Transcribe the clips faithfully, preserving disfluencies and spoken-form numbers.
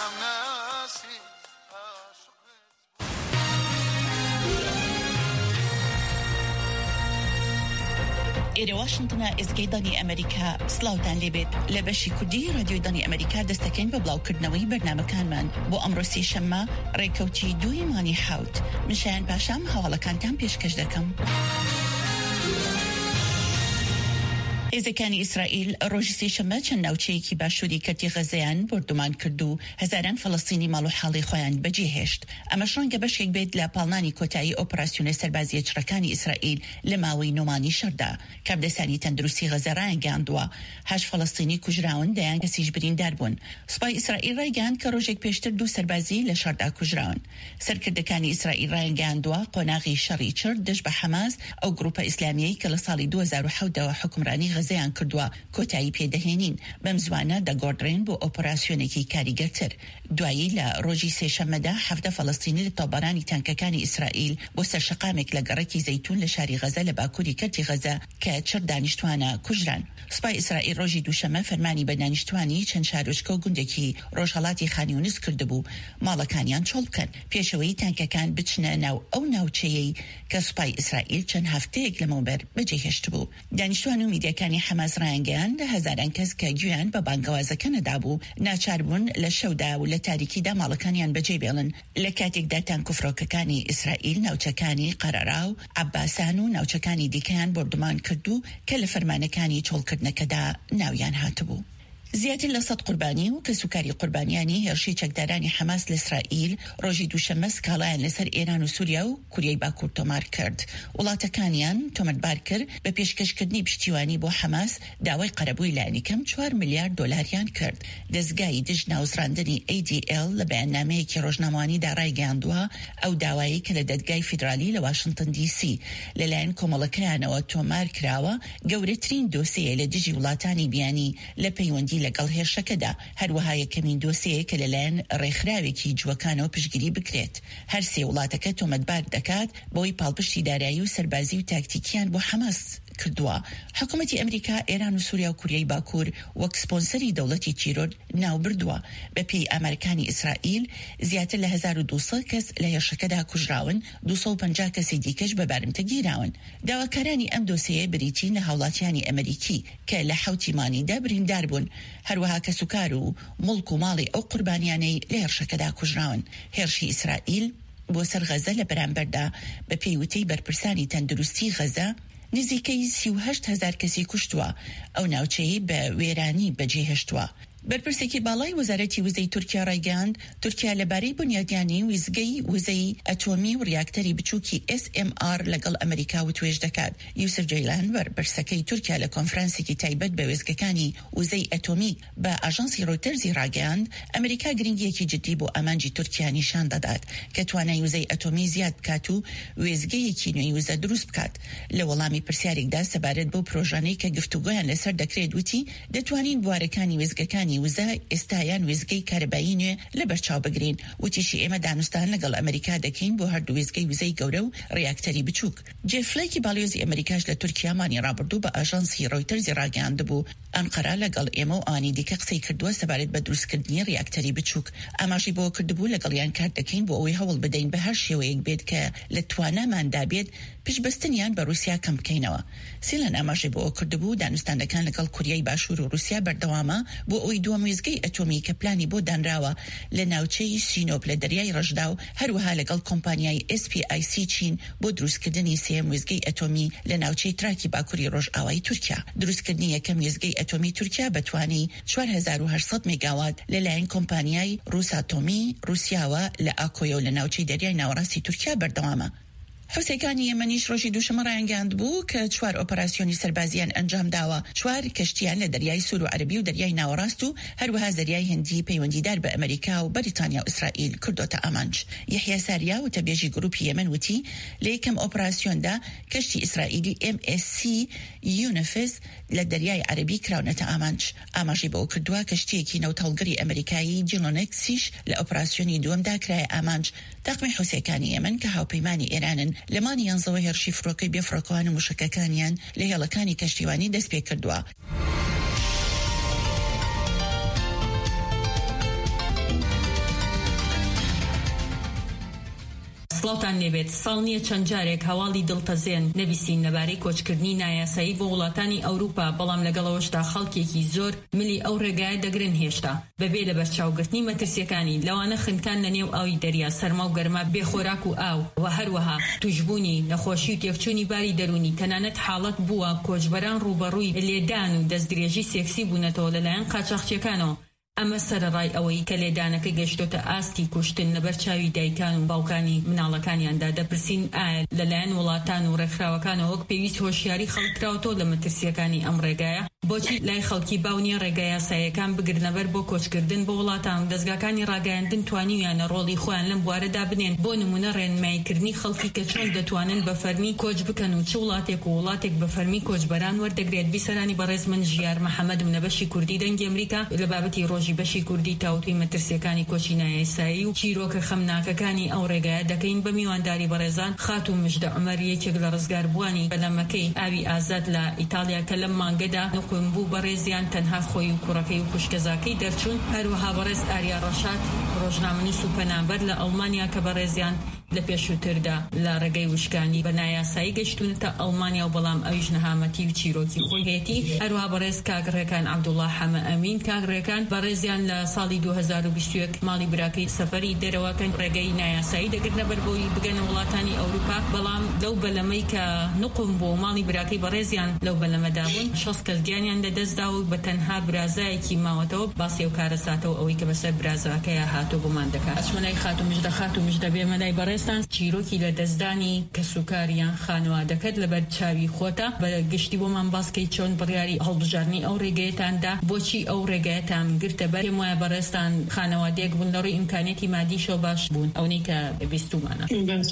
إلى واشنطن إزجيداني أمريكا سلاوتان لبيت لبشي كردي راديو داني أمريكا دستكين ببلاو كردنوي برنامج كان من بو أمروسي شما ريكوتي دوي ماني حوت مشان باشام حوالا كان تام بيشكش دكم إذا كان إسرائيل روجسي شمال ناوچەیەکی کی باشووری کەتی غەزەیان بردومان کردو هزاران فلسطینی ماڵ و حاڵی خۆیان بەجێهێشت ئەمە ڕەنگە بەشێک بێت لە پاڵنانی کۆتایی ئۆپراسیۆنە سەربازیە چڕەکانی ئیسرائیل لە ماوەی نۆمانی شەردا کابدەسانی تەندروستی غەزە ڕایگەاندووە هەشت فلسطینی کوژراون دەیان کەسیش بریندار بوون سوپای ئیسرائیل ڕایگەاند کە ڕۆژێک پێشتر دوو سەربازی لە شەردا کوژراون سەرکردەکانی ئیسرائیل ڕایگەاندووە قۆناغی شەڕی چرد دەست بە حەماس ئەو گروپە ئیسلامیەی کە لە ساڵی دوو هەزار و حەوتەوە حکومڕانی زیان کردووە کۆتایی پێدەهێنین بەم زوانە دەگۆڕدرێن بۆ ئۆپراسیۆنێکی کاریگەرتر دوایی لە ڕۆژی سێشەممەدا حەفتە فەڵەستینی لە تۆبەرانی تانکەکانی ئیسرائیل بۆ سەرشەقامێک لە گەڕێکی زەیتون لە شاری غەزە لە باکووری کەرتی غەزە کە چڕ دانیشتوانە کوژران سوپای ئیسرائیل ڕۆژی دووشەمە فەرمانی بە دانیشتوانی چەند شارۆچکە و گوندێکی ڕۆژهەڵاتی خانیونس کردبوو ماڵەکانیان چۆڵ بکەن پێشەوەی تانکەکان بچنە ناو ئەو ناوچەیەی کە سوپای ئیسرائیل چەند هەفتەیەک لەمەوبەر بەجێهێشت بوو دانیشتوان و میدیەکانی حەماس ڕایگەیاند هەزاران کەس کە گویان بە بانگەوازەکە نەدابوو ناچار بوون لە شەودا و لە تاریکیدا ماڵەکانیان بەجێ بێڵن لە کاتێکدا تانک و فڕۆکەکانی ئیسرائیل ناوچەکانی قەرەرا و عەباسان و ناوچەکانی دیکەیان بردومان کردو کە لە فەرمانەکانی چۆڵکردنەکەدا ناویان هاتبوو زیاتر لە سەد قوربانی و کەسوکاری قوربانیانی هێرشی چەکدارانی حەماس لە ئیسرائیل ڕۆژی دووشەممە سکاڵایان لەسەر ئێران و سووریا و کوریای باکوور تۆمار کرد وڵاتەکانیان تۆمەتبار کرد بە پێشکەشکردنی پشتیوانی بۆ حەماس داوای قەرەبووی لایەنی کەم چوار ملیارد دۆلاریان کرد دەستگای دژ ناوزراندنی ئێ دی ئێل لە بەیاننامەیەکی ڕۆژنامەوانیدا ڕایگەاندووە ئەو داوایی کە لە دەدگای فیدرالی لە واشنگتن دی سی لەلایەن کۆمەڵەکەیانەوە تۆمار کراوە گەورەترین دۆسیە لە دژی وڵاتانی بیانی لە پەیوەندی لەگەڵ هێرشەکەدا هەروەها یەکەمین دۆسیە کە لەلایەن ڕێکخراوێکی جووەکانەوە پشتگیری بکرێت هەر سێ وڵاتەکە تۆمەتبار دەکات بۆی پاڵپشتی دارایی و سەربازی و تاکتیکیان بۆ حەماس کردووە حکوومەتی ئەمریکا ئێران و سووریا و کوریای باکوور وەک سپۆنسەری دەوڵەتی چیرۆر ناو بردووە بە پێی ئامارەکانی ئیسرائیل زیاتر لە هەزار و دووسەد کەس لە هێرشەکەدا کوژراون دووسەد و پەنجا کەسی دیکەش بە بارمتە گیراون داواکارانی ئەم دۆسیە بریتین لە هاوڵاتیانی ئەمریکی کە لە حەوتی مانیدا بریندار بوون هەروەها کەسوکار و مڵک و ماڵی ئەو قوربانیانەی لە هێرشەکەدا کوژراون هێرشی ئیسرائیل بۆ سەر غەزە لە بەرامبەردا بە پێیوتەی بەرپرسانی تەندروستی غەزە نزیکەی سی و هەشت هەزار کەسی کوشتووە ئەو ناوچەیە بە وێرانی بەجێهێشتووە بەرپرسێکی باڵای وەزارەتی وزەی تورکیا ڕایگەاند تورکیا لەبارەی بنیادیانی ویزگەی وزەی ئەتۆمی و ریاکتەری بچووکی ئێس ئێم ئار لەگەڵ ئەمریکا و توێژ دەکات یوسف جەیلان بەرپرسەکەی تورکیا لە کۆنفرانسێکی تایبەت بە وێزگەکانی وزەی ئەتۆمی بە ئاژانسی ڕۆیتەرزی ڕایگەاند ئەمریکا گرنگیەکی جدی بۆ ئامانجی تورکیا نیشان دەدات کە توانای وزەی ئەتۆمی زیاد بکات و وێزگەیەکی نوێی وزە دروست بکات لە وەڵامی پرسیارێکدا سەبارەت بۆ پرۆژانەی کە گفتوگۆیان لەسەر دەکرێت وتی دەتوانین بوارەکانی وێزگەکانی وزە ئێستایان وێزگەی کارەبایی نوێ لە بەرچاو بگرین وتیشی ئێمە دانوستان لەگەڵ ئەمریکا دەکەین بۆ هەردوو وێزگەی وزەی گەورە و ڕیاکتەری بچووک جێفلەیکی باڵیۆزی ئەمریکاش لە تورکیا مانی ڕابردوو بە ئاژانسی ڕۆیتەرزی ڕاگەاندبوو ئەنقەرە لەگەڵ ئێمە و ئانی دیکە قسەی کردووە سەبارەت بە دروستکردنی ڕیاکتەری بچووک ئاماژی بۆ کردبوو لەگەڵیان کار دەکەین بۆ ئەوەی هەوڵ بدەین بە هەر شێوەیەک بێت کە لە تواناماندا بێت پشتبەستنیان بە رووسیا کەم بکەینەوە سیلەن ئاماژی بۆ کردبوو دانوستاندەکان لەگەڵ کوریای باشوور و رووسیا بەردەوامە بۆ ئەوەی دووەم وێزگەی ئەتۆمی کە پلانی بۆ دانراوە لە ناوچەی سینۆپ لە دەریای ڕەشدا و هەروەها لەگەڵ کۆمپانیای ئێس پی ئای سی چین بۆ دروستکردنی سێم وێزگەی ئەتۆمی لە ناوچەی تراکی باکووری ڕۆژئاوای تورکیا دروستکردنی یەکەم وێزگەی ئەتۆمی تورکیا بەتوانی چوار هەزار و هەشت سەد مێگاوات لەلایەن کۆمپانیای ڕوساتۆمی رووسیاوە لە ئاکۆیە و لە ناوچەی دەریای ناوەڕاستی تورکیا بەردەوامە حوسەکانی یەمەنیش ڕۆژی دووشەمە ڕایگەاند بوو کە چوار ئۆپەراسیۆنی سەربازیان ئەنجام داوە چوار کەشتیان لە دەریای سوور و عەربی و دەریای ناوەڕاست و هەروەها دەریای هندی پەیوەندیدار بە ئەمریکا و بەریتانیا و ئیسرائیل کردوتە ئامانج یحیە ساریا و تەبێژی گروپی یەمەن وتی لە یەکەم ئۆپەراسیۆندا کەشتی ئیسرائیلی ئێم ئێس سی یونفس لە دەریای عەربی کراونەتە ئامانج ئاماژی بەوە کردووە کەشتیەکی نەوتەڵگەری ئەمریکایی جیلۆنێکسیش لە ئۆپەراسیۆنی دووەمدا کرایە ئامانج تاقمی حوسەکانی یەمەن کە هاوپەیمانی ئێرانن لەمانی یانزەوە هێرشی فڕۆکەی بێفڕۆکەوان و موشکەکانیان لە هێڵەکانی کەشتیوانی دەست پێ کردووە. سڵاوتان لێبێت. ساڵ نییە چەند جارێک هەواڵی دڵتەزێن نەبیستین لەبارەی کۆچکردنی نایاسایی بۆ وڵاتانی ئەوروپا، بەڵام لەگەڵەوەشدا خەڵکێکی زۆر ملی ئەو ڕێگایە دەگرن هێشتا بەبێ لە بەرچاوگرتنی مەترسیەکانی لەوانە خنکان لە نێو ئاوی دەریا، سەرما و گەرما، بێخۆراک و ئاو و هەروەها توشبوونی نەخۆشی و تێکچوونی باری دەرونی. تەنانەت حاڵەت بووە کۆچبەران ڕوبەڕووی لێدان و دەستدرێژی سێکسی بوونەتەوە لەلایەن قاچاقچیەکانەوە. ئەمە سەرڕای ئەوەی کە لێدانەکە گەشتۆتە ئاستی کوشتن لەبەر چاوی دایکان و باوکانی مناڵەکانیاندا. دەپرسین ئایا لەلایەن وڵاتان و ڕێکخراوەکانەوە وەک پێویست هۆشیاری خەڵکراوەتەوە لە مەترسیەکانی ئەم ڕێگایە؟ بۆچی لای خەڵکی باونیە ڕێگای یاساییەکان بگرنەبەر بۆ کۆچکردن بۆ وڵاتان و دەستگاکانی ڕاگەیاندن توانیویانە ڕۆڵی خۆیان لەم بوارەدا بنێن بۆ نمونە ڕێنماییکردنی خەڵکی کە چۆن دەتوانن بە فەرمی کۆچ بکەن و چ وڵاتێک و وڵاتێک بە فەرمی کۆچبەران وەردەگرێت؟ بیسەرانی بەڕێز من ژیار محەممەدم لە بەشی کوردی دەنگی ئەمریکا لە بابەتی ڕۆژی بەشی کوردی تاوتوی مەترسیەکانی کۆچی نایاسایی و چیرۆکە خەمناکەکانی ئەو ڕێگایە دەکەین بە میوانداری بەڕێزان خاتوو مژدە عومەر، یەکێک لە ڕزگاربووانی بەلەمەکەی ئاوی ئازاد لە ئیتالیا کە لەم مانگەدا نقم بوو بەڕێزیان تەنها خۆی و کوڕەکەی و خوشکەزاکەی دەرچوون. هەروەها بەڕێز ئاریا ڕەشاد ڕۆژنامەنووس و پەنابەر لە ئەڵمانیا کە بەڕێزیان لە پێشووتردا لە ڕێگەی وشکانی بە نایاسایی گەشتونەتە ئەڵمانیا و بەڵام ئەویش نەهامەتی و چیرۆکی خۆی هەیەتی. هەروەها بەڕێز کاگڕێکان عەبدوڵڵا حەمە ئەمین کاگڕێکان بەڕێزیان لە ساڵی دوو هەزار و بیست و یەک ماڵی براکەی سەفەری دەرەوەکەن ڕێگەی نایاسایی دەگرنە بەر بۆی بگەنە وڵاتانی ئەوروپا، بەڵام لەو بەلەمەی کە نقم بۆ ماڵی براکەی بەڕێزیان لەو بەلەمەدا بوون شەست کەس گیانیان لەدەستدا و بە تەنها برازایەکی ماوەتەوە باسی و کارەساتەوە ئەوەی کە بەسەر برازاکەیە هاتۆ بۆمان دەکات. ئەچمەلای خاتوو مژدە خاتوو مژدە بێمەلای بەڕێزتان چیرۆکی لە دەستدانی کەسوکاریان خانوادەکەت لەبەر چاوی خۆتە بە گشتی بۆمان باسکەی چۆن بڕیاری هەڵبژارنی ئەو ڕێگەیەتاندا، بۆچی ئەو ڕێگەیەتان گرتە بەر؟ پێم وایە بەڕێزتان خانەوادەیەک بوون لە ڕووی ئیمکانێتی مادیشەوە باش بوون، ئەوەی کە بیستومانە.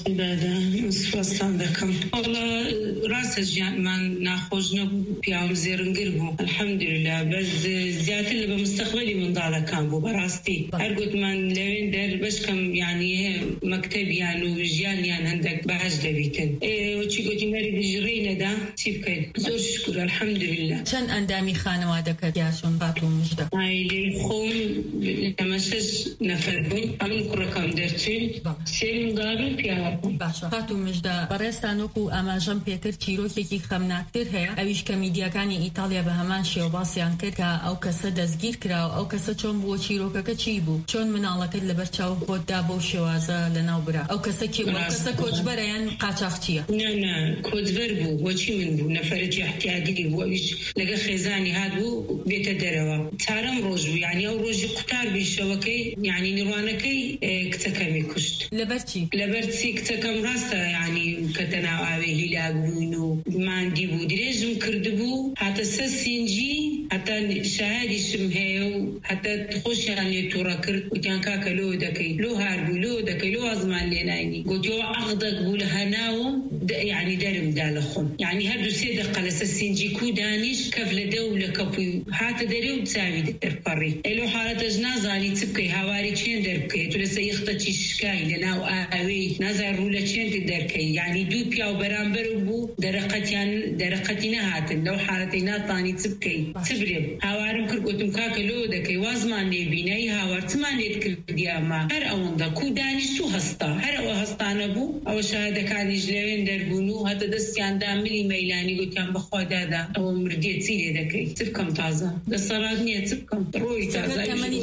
سوپاسان دەکەم. وەڵا ڕاستە ژیانمان ناخۆش نەبوو، پیاوم زێڕنگر بوو الحەمدوللا، بەس زیاتر لە بە مستەقبەلی منداڵەکان بوو. بەڕاستی هەر گوتمان لەوێن دەر بەشکەم یعنی مەکتەبیان و ژیانیان هەندێک باش دەبیتن. وەچی گوتی مەری دژڕێی نەدا چی بکەین؟ زۆر شکر الحەمدوللا. چەند ئەندامی خانەوادەکەت یاچۆن خاتوو مژدە؟ ئایلەی خۆم لەمە شەش نەفەر بووین، هەموو کوڕەکەم دەرچوین، سێ منداڵ و پیاوە بوون. باشە خاتوو مژدە، بەڕێزتان وەکو ئاماژەم پێکرد چیرۆکێکی خەمناکتر هەیە، ئەویش کە میدیاکانی ئیتالیا بە هەمان شێوە باسییان کرد کە ئەو کەسە دەستگیر کراوە. ئەو کەسە چۆن بووە؟ چیرۆکەکە چی بوو؟ چۆن مناڵەکەت لەبەر چاو خۆتدا بەو شێوازە لەناو برا؟ ئەو کەسە کێ بوو؟ کەسە کۆچبەرە یان قاچاقچیە؟ نا نا کۆچبەر بوو. بۆچی من بوو؟ نەفەرێکی احتیاجی بوو، ئەویش لەگە خێزانی هات بوو بێتە دەرەوە. چارەم ڕۆژ بوو، یعنی ئەو ڕۆژی قوتار بیشەوەکەی یعنی نیڕوانەکەی کچەکەمی کوشت. لەبەر چی؟ لەبەر چی؟ کچەکەم ڕاستە یعنی کە تەناو ئاوێ هیلاک بووین و ماندی بوو، درێژم کردبوو، هاتە سە سینجی، هەتا شایدیشم هەیە و هەتا خۆشیان لێ تووڕە کرد، وتیان کاکە لۆ دەکەی، لۆ هار بوو، لۆ دەکەی، لۆ وازمان لێ ناینی. گوتیەوە عەقدەک بوو لە هەناوم یعنی دەرمدا لە خۆم، یعنی هەردوو سێ دەقە لەسەر سینجی کو دانیش، کەف لە دە و لە کەپوی هاتە دەرێ و چاوی دەرپەڕی. ئەلۆ حالەتەش نازانی چ بکەی، هاواری چێن دەربکەی، تو لەسەر یەختە چی شکای لەناو ئاوێی نازای ڕوو لە چێن دەرکەی. یعنی دوو پیا و بەرامبەر بوو، دەرەقەتیان دەرەقەتی نەهاتن، لەو حالەتەی ناتوانی چ بکەی، چ برێم. هاوارم کرد، گوتم کاکە لۆ دەکەی، وازمان لێ بینایی، هاوار چمان لێت کردی؟ ئەمە هەر ئەوەندە کو دانیشت و هەستا، هەر ئەوە هەستانە بوو. ئەوە شایدەکانیش لەوێن دەربوون و هەتە دەستیاندا ملی مەیلانی، گوتیان بەخوا دادا ئەوە مردێ چی لێ دەکەی؟ چ بکەم؟ تازە دەسەڵات نییە، چ بکەم؟ ڕۆی تازە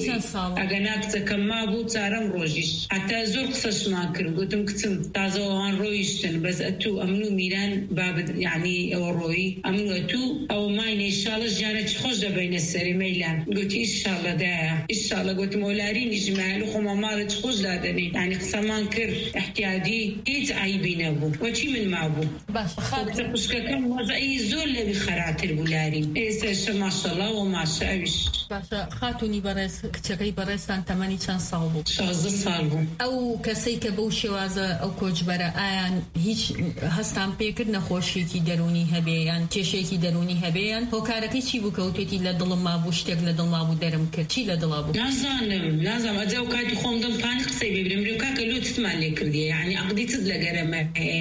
ئەگەنا کچەکەم ما بوو چارەم ڕۆژیش حتا زۆر قسەشمان کرد. گوتم کچم تازە ئەوان ڕۆیشتن، بەس ئەتوو ئەمن و میران بابت یعنی ئەوە ڕۆی ئەمن و ئەتوو ئەوە ماینە ئیشاڵە ژیانەکی خۆش دەبینە سەری مەیلان. گوتی ئیشاڵە دایە ئیشاڵە. گوتم ئۆلاری نیژمایل و خۆمە ماڵت خۆش دادەنێ، یعنی قسەمان کرد احتیاجی، هیچ عیبی نەبوو. وەچی من مابوو. کچە خوشکەکەم وەزعی زۆر لەوی خەراتر بوو لاریم، ئێستاشە ماشەڵڵا و ماشە ئەویش. باشە خاتوونی بەڕێز، کچەکەی بەڕێزتان تەمەنی چەند ساڵ بوو؟ شازدە ساڵ بوو. ئەو کەسەی کە بەو شێوازە ئەو کۆچبەرە ئایان هیچ هەستان پێکرد نەخۆشیێکی دەرونی هەبێیان کێشەیەکی دەرونی هەبێیان؟ هۆکارەکەی چی بوو کەوتێتی لە دڵم مابوو، شتێک لە دڵ مابوو دەرم کرد؟ چی لە دڵا بوو؟ نازانم نازانم ئەجا و کاتی خۆم دەم پانی قسەی بێ برم، کاکە لۆ چتمان لێ کردیە، یعنی عەقدی چت لەگەرەمە هەیە؟ ئەمن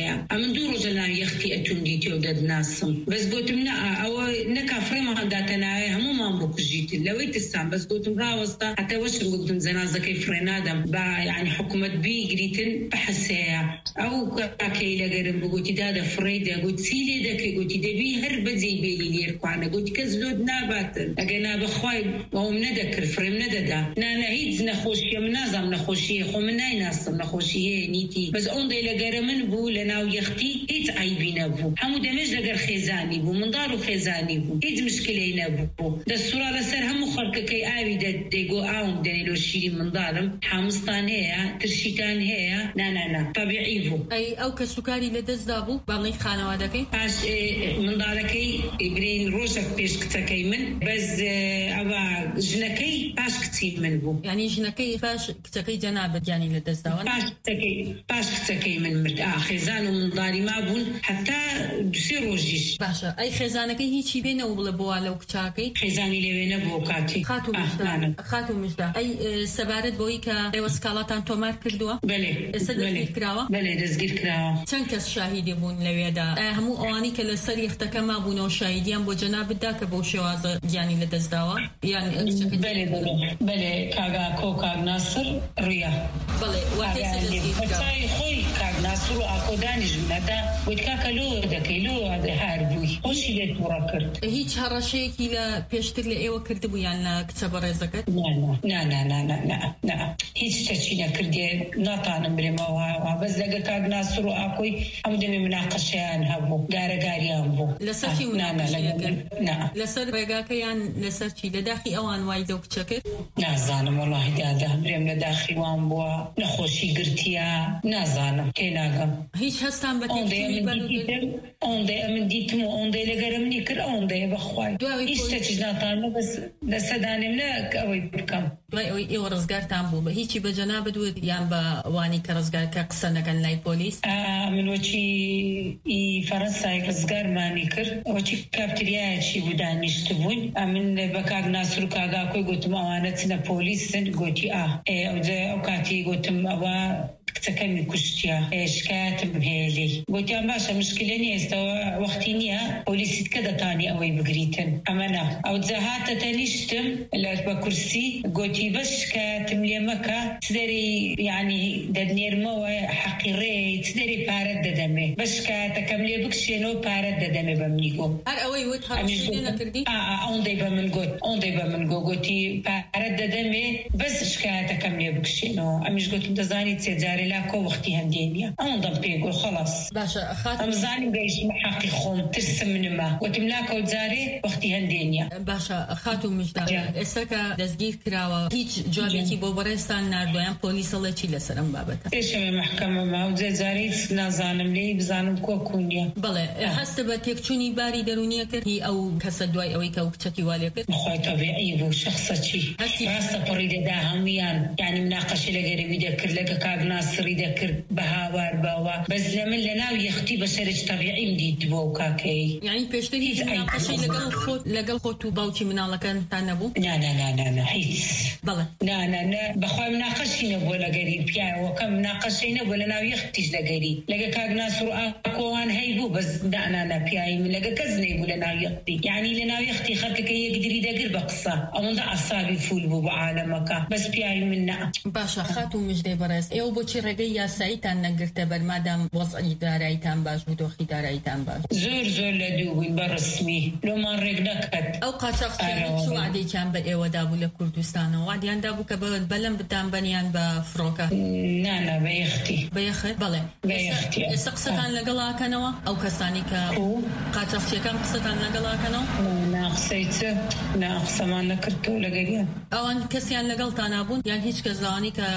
من دوو ڕۆژە ناو یەختی ئەتوندی تێ و دەدناسم بەس گوتم نە ئەوە نەکافڕێمان داتەنایە هەمومان بکوژیت لەوەی تستان بەس گوتم ڕاوەستا هەتا وەشم گوتم جەنازەکەی فرێنادەم با یعنی حکوومەت بیگریتن بەحەسەیە ئەو کاکەی لەگەرم بگوتی دادە فڕێدا گوت چی لێ دەکەی گوتی دەبی هەر بەجێی بێلی لێرخوانە گوتی کەس لۆت ناباتن ئەگە نابەخوای ئەوم نەدەکرد فرێم نەدەدا نانە هیچ نەخۆشیە من نازام نەخۆشیە خۆ من نایناستم نەخۆشی هەیە نیتی بەس ئەوەندەی لەگەرە من بوو لە ناو یەختی هیچ عیبی نەبوو هەموو دەمێژ لەگەر خێزانی بوو منداڵ و خێزانی بوو هیچ مشکلەی نەبوو دەستوورا لەسەر هەموو خەڵکەکەی ئاوی دەیگۆ ئاوم دەنێ لۆ شیری منداڵم حامستان هەیە ترشیتان هەیە نانانا طبیعی بوو ئەی ئەو کەسوکاری لە دەستدا بوو باڵی خانەوادەکەی پاش منداڵەکەی برین ڕۆژێک پێش کچەکەی من بەس ئەوە ژنەکەی پاش کچی من بوو یعنی ژنەکەی پاش کچەکەی جەنابەت یانی لە دەستداوە پاش کچەکەی پاش کچەکەی من مرد خێزان و منداڵی ما بوون حتا دوسێ ڕۆژیش باشە ئەی خێزانەکەی هیچی بێنەوە بڵێ بووە لەو کچاکەی خێزانی لەوێ نەبوو کاتی خاتو مژدا خاتو مژدا ئەی سەبارەت بۆی کە ئێوە سکاڵاتان تۆمار کردووە بەلێ ئێستا دەستگیر کراوە بەلێ دەستگیر کراوە چەند کەس شاهیدی بوون لەوێدا هەموو ئەوانی کە لەسەر یەختەکە مابوونەوە شاهیدیان بۆ جەنابەتدا کە بەو شێوازە گیانی لە دەستداوە یان بەلێ بەلێ بەلێ کاگا کۆ کاگ ناسر ڕویا بەڵێ واتێ دەستگیر کراوە خۆی کاگ ناسر و ئاکۆدانیش بوونەدا وت کاکە لۆ دەکەی لۆ هار بووی خۆشی لێت تووڕە کرد هیچ هەڕەشەیەکی لە پێشتر لە ئێوە کردبوو یان لە کچە بەڕێزەکەت نا نا نا نا نا نا هیچ شتێکی نەکردێ ناتانم برێمەوە بەس لەگە کاگ ناسر و ئاکۆی ئەم دەمێ مناقەشەیان هەبوو گارەگاریان بوو لەسەر چی لەسەر ڕێگاکەیان لەسەر چی لە داخی ئەوان وای لەو کچە کرد نازانم وەڵاهی دادا برێم لە داخی وان بووە نەخۆشی گرتیە نازانم تێناگەم هیچ هەستان بە ئەوەندەی ئەمن دیتم و ئەوەندەی لەگەرە منی کرد ئەوەندەیە بەخوای هیچ شتێکیش ناتانمە بەس لەسەدانێم نە ئەوەی بکەم دوای ئەوەی ئێوە ڕزگارتان بوو بە هیچی بە جەنابەت وت یان بە وانی کە ڕزگارکە قسە نەکەن لای پۆلیس من وەچی ئی فەرەنسای ڕزگارمانی کرد وەچی کاپتریایەکی بوو دانیشت بووین من بە کاگ ناسر و کاگاکۆی گوتم ئەوانە چنە پۆلیسن گوتی ئا ئەو کاتی گوتم ئەوە کچەکەمی کوشتیە شکایەتم هەیە لێی گوتیان باشە مشکلە نیە ئێستاوە وەختی نییە پۆلیسیت کە دەتانی ئەوەی بگریتن ئەمەنا ئەو جەهاتە تەنیشتم لە بە کورسی گوتی بەس شکایەتم لێ مەکە چ دەری یعنی دەدنێرمەوە حەقیڕێ چ دەری پارەت دەدەمێ بەس شکایەتەکەم لێ بکشێنەوە پارەت دەدەمێ بە منی گۆ هەر ئەوەی وت هەڕەشی نەکردی ئەوەندەی بە من گوت ئەوەندەی بە من گۆ گوتی پارەت دەدەمێ بەس شکایەتەکەم لێ بکشێنەوە ئەمیش گوتم دەزانی چێجارێ لا کۆ وەختی هەندێنیە ئەوەندەم پێگۆ خەڵاس باشە ئەم زانیم گەیشتمە حەقی خۆم ترسم منمە وتم لاکەوت جارێ وەختی هەندێنیە باشە خاتو مژدا ئێستا کە دەستگیر کراوە هیچ جوابێکی بۆ بەڕێستان ناردویان پۆلیسەڵێکی لەسەر ئەم بابەتە پێشەوێ مەحکەمەما و جێجارێ نازانم لێی بزانم کۆکوونیە بەڵێ هەستە بە تێکچوونی باری دەرونیە کرد هی ئەو کەسە دوای ئەوەی کە ئەو کچەکی والێ کرد بەخوای تەبیعی بوو شەخسە چی ڕاستە پڕی دەدا هەمویان یعنی مناقەشە لەگەرەوی دەکرد لەگە کاگ ناسری دەکرد بە هاوار باوە بەس لە من لە ناو یەختی بە سەرج تەبیعیم دیت بۆ و کاکەی یعنی پێشتر هیچ مناقەشەی لەگەڵ خۆت لەگەڵ خۆت و باوکی مناڵەکانتان نەبوو نا نا نا نا نا هیچ بەڵێ نا نا نا بەخوای مناقەشی نەبووە لەگەری پیاوە کەم مناقەشەی نەبووە لە ناو یەختیش لەگەری لەگە کاگ ناسر و ئاکۆوان هەی بوو بەس دانا پیایی من لەگە کەس نەیبوو لە ناو یەختی یعنی لە ناو یەختی خەڵکەکە یەکدری دەگر بە قسە ئەوەندە عەسابی فول بوو بە عالەمەکە بەس پیایی من نا باشە خاتو مژدەی بەڕێز ئێوە بۆچی ڕێگەی یاساییتان نەگرتە بەرمادام وەزعی داراییتان باش بوو دۆخی داراییتان باش زۆر زۆر لە دوو بووین بە ڕسمی لۆمان ڕێک نەکرد ئەو قاچاقچیانی چ وعدێکیان بە ئێوەدا بوو لە کوردستانەوە وعدیاندا بوو کە بەلەم بتان بەنیان بە فڕۆکە نانا بە یەختی بە یەخت بەڵێ ئێستا قسەتان لەگەڵاکەنەوە ئەو کەسانی کە قاچاقچیەکان قسەتان لەگەڵاکەنەوە ناقسەی چ ناقسەمان نەکردەوە لەگەریان ئەوان کەسیان لەگەڵتان نابوون یان هیچ کەس زانی کە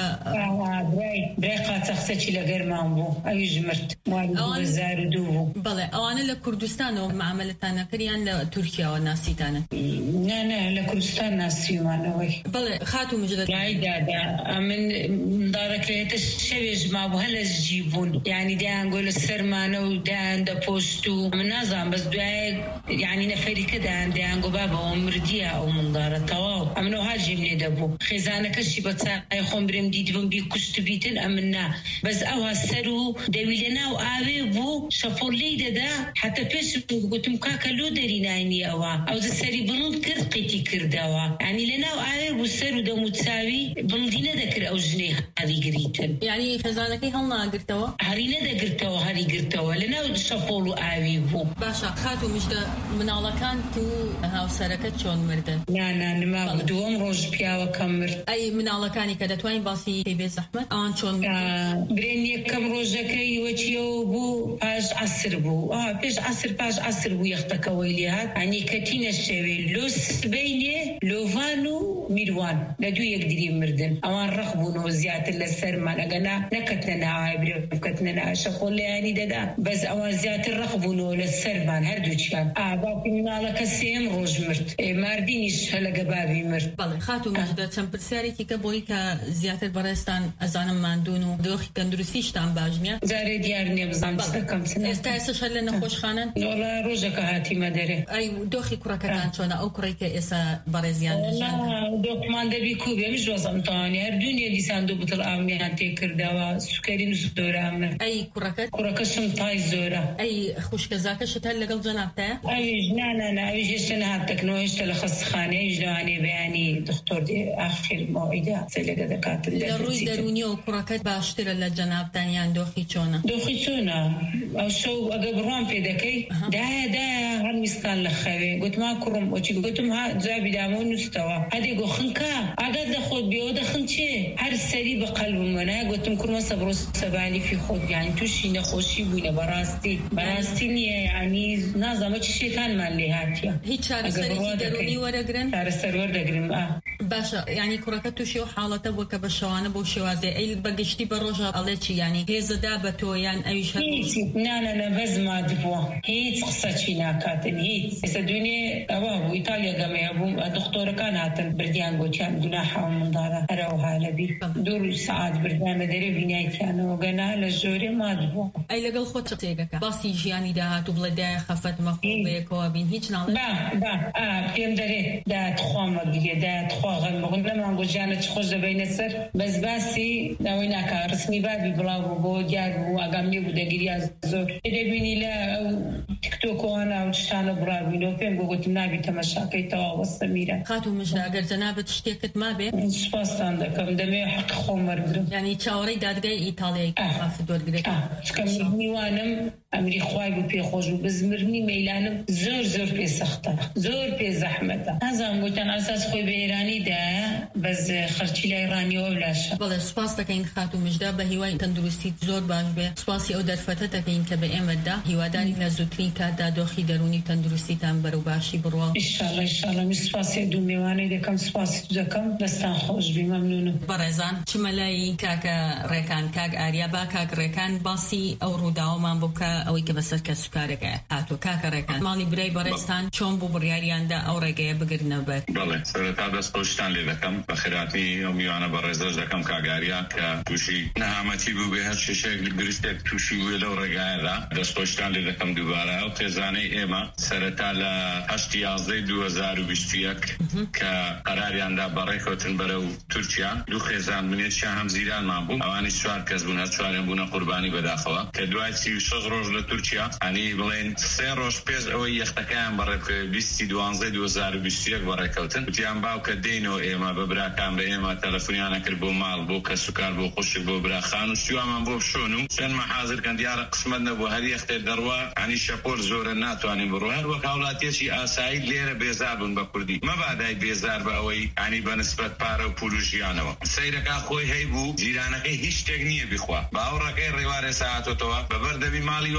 برای قاچاقچێکی لەگەرمان بوو ئەویش مرد مالی زار دوو بوو بەڵێ ئەوانە لە کوردستانەوە معاملەتان نەکردیان لە تورکیاوە ناسیتانە نه نه لە کوردستان ناسیومانەوەی بەڵێ خاتو مژدە لایدادا من دارەکرێتە شەوێژ مابوو هەلە جیبوون یعنی دایانگۆ لە سەرمانە و دایان دەپۆست و من نازانم بەس دوایە یعنی نەفەریکە دایان دایانگۆ بابەوە مردیە ئەو مندارە تەواو ئەمنەوە هاژێم لێ دەبوو خێزانەکەشی بە چای خۆم برێم دیدبم بی کوشت بیتن ئەمن نا بەس ئەوە سەر و دەوی لە ناو ئاوێ بوو شەپۆل لێی دەدا حتى پێشم گوتم کاکە لۆ دەری ناینی ئەوە ئەو سەری بڵند کرد قیتی کردەوە ینی لە ناو ئاوێ بوو سەر و دەموچاوی بڵندی نەدەکرد ئەو ژنەی هەری گریتن یعنی خێزانەکەی هەڵناگرتەوە هەری نەدەگرتەوە هەری گرتەوە لە ناو شەپۆڵ و ئاوی بوو باشە خاتو مژدە مناڵەکان و هاوسەرەکەت چۆن مردن نانا نما دووەم ڕۆژ پیاوەکەم مرد ئەی مناڵەکانی کە دەتوانین باسی پێی بێ زەحمەت ئەوان چۆن برێن یەکەم ڕۆژەکەی وەچیەوە بوو پاش عەسر بوو پێش عەسر پاش عەسر بوو یەختەکەوەی لێ هات ئەنی کەتینە شەوێ لۆ سبەینێ لۆڤان و میروان لە دوو یەکدری مردن ئەوان ڕەخ بوونەوە زیاتر لە سەرمان ئەگەنا نەکەتنە ناوای برێ بکەتنە ناو شەپۆڵ لەیانی دەدا بەس ئەوان زیاتر ڕەخ بوونەوە لە سەرمان هەردووچیان باوکی مناڵەکە سێم ڕۆژ مرد ماردینیش هەلەگە بابی مرد بەڵێ خاتو مژدە چەند پرسیارێکی کە بۆی کە زیاتر بەڕێستان ئەزانم ماندوون و دۆخی تەندروستیشتان باش نییە جارێ دیار نییە بزانم دەکەم ئێستا ئێستا شەر لە نەخۆشخانەن وەڵا ڕۆژەکە هاتیمە دەرێ ئەی دۆخی کوڕەکەتان چۆنە ئەو کوڕی کە ئێستا بەڕێزیان دۆخمان دەبی کوبێ مش ڕۆزەم تاوانی هەردوونیە دیسان دوو بوتڵ ئاومیان تێکردەوە سوکەریم زۆرە من ئەی کوڕەکەت کوڕەکەشم تای زۆرە ئەی خوشکەزاکەشت هەر لەگەڵ جەنابتایە ئەویش نانە ئەویش هێشتا نهاتەکنەوە هێشتا لە خەستەخانەیەش لەوانێ بەیانی دکتۆر دێ ئاخر مۆعیدا سەلەگە دەکاتن لە ڕووی دەرونی و کوڕەکەت باشترە لە جەنابتانیان دۆخی چۆنە دۆخی چۆنە ئەو شەو ئەگە بڕوان پێ دەکەی دایە دایە هەر میستان لە خەوێ گوتما کوڕم ئۆچی گوتم ها جوابی دامە و نووسەوە هەدێ گۆ خنکە ئاگات دەخۆت بێەوە دەخن چێ هەر سەری بە قەلبم وەنایە گوتم کوڕمە سەبڕۆ سەبانی فی خۆت یانی تووشی نەخۆشی بووینە بەڕاستی بەڕاستی نییە یعنی نازانمە چ شێتانمان لێ هاتیە هیچ چارەسەرێکی دەرونی وەرەگرن چارەسەر وەردەگرم باشە یعنی کوڕەکە تووشی و حاڵەتە بووە کە بە شەوانە بۆ شێوازێ ئەی بەگشتی بە ڕۆژە ئەڵێ چی یانی هێزەدا بە تۆ یان ئەویش نانە بەزمات بووە هیچ قسەچی ناکاتن هیچ ئێستا دوێنێ ئەوە بوو ئیتالیا گەمەیە بووم دکتۆرەکان هاتن بردیان گوتیان گوناحە منداڵە هەرەوها لەبیر دوو سەعات بردیانە دەرێ بینایەتیانەوە گەنا لە ژۆرێ مات بووە ئەی لەگەڵ خۆت چ قسەیەکەکە باسی ژیانی داهات و بڵێ دایە خەفەت مەخۆ بەیەکەوە بین هیچ ناڵێ با با پێم دەرێ دایەتخوا مەگریە دایەتخوا غەمەغن لەمان بۆ ژیانە چ خۆش دەبینە سەر بەس باسی ناوەی ناکا ڕسمی بابی بڵاو بوو بۆ دیار بوو ئاگام لێ بوو دەگریا زۆر دەبینی لە ئەو تیکتۆکەوانە و شتانە بڕابووینەوە پێم بۆ گوتم نابی تەمەشاکەی تەواو وەستە میرە خاتو مژدە ئەگەر جەنابەت شتێکت مابێ سوپاسان دەکەم دەمێ حەق خۆم وەرگرم یعنی چاوەڕێی دادگای ئیتاڵیایی خافت وەرگرێت چکە میوانم ئەمری خوای بوو پێخۆش و بزمرنی مەیلانم زۆر زۆر پێ سەختە زۆر پێ زەحمەتە نازانم گوتیان ئاساس خۆی بە ئێرانیدایە بەس خەرچی لای ڕانیەوە لاشە بەڵێ سوپاس دەکەین خاتو مژدە بە هیوای تەندروستیت زۆر باش بێ سوپاسی ئەو دەرفەتە دەکەین کە بە ئێمەدا هیواداری لە زووترین کاتدا دۆخی دەرونی تەندروستیتان بەرەو باشی بڕوە ئینشاڵڵا ئینشاڵڵا می سوپاسی دوو میوانەی دەکەم سوپاسی دەکەم دەستان خۆش بی مەمنونم بەڕێزان چمەلای کاکە ڕێکان کاک ئاریا با کاک ڕێکان باسی ئەو ڕووداوەمان بکە ئەوەی کە بەسەر کە سوکارەکە هاتووە کاکە ڕێکان ماڵی برای بەڕێستان چۆن بوو بڕیاریاندا ئەو ڕێگەیە بگرنەوە بەر بەڵێ سەرەتا دەست خۆشتان لێ دەکەم بە خێراتی ئەو میوانە بەڕێزەش دەکەم کاگاریا کە تووشی نەهامەتی بوو بێ هەر شێشێک گرستێک تووشی وێ لەو ڕێگایەدا دەست خۆشتان لێ دەکەم دووبارە ئەو خێزانەی ئێمە سەرەتا لە هەشتی یازدەی دوو هەزار و بیست و یەک کە قەراریاندا بەڕێکەوتن بەرەو تورکیا دوو خێزان منێتیان هەم زیرانمان بوو ئەوانی چوار کەس بوون هەر چواریان بوونە قوربانی بەداخەوە کە دوای سی و شەش ڕۆژ لە تورکیا ئەنی بڵێن سێ ڕۆژ پێش ئەوەی یەختەکەیان بەڕێکە بیستی دوانزەی دوو هەزار و بیست و یەک بەڕێکەوتن وتیان باوکە دێنەوە ئێمە بە براکان بە ئێمە تەلەفۆنیانە کرد بۆ ماڵ بۆ کەسوکار بۆ خوشک بۆ براخان و سیوامان بۆ بشۆن و چەند مەحازرکەن دیارە قسمەت نەبوو هەر یەختێ دەڕوا ئەنی شەپۆل زۆرە ناتوانین بڕۆ هەر وەک هاوڵاتیەکی ئاسایی لێرە بێزار بوون بە کوردی مەبادای بێزار بە ئەوەی ئەنی بەنسبەت پارە و پول و ژیانەوە سەیرەکە خۆی هەیبوو جیرانەکەی هیچ شتێک نییە بخوا باوەڕەکەی ڕێوارێ ساهاتۆتەوە بەبەردەبی ماڵی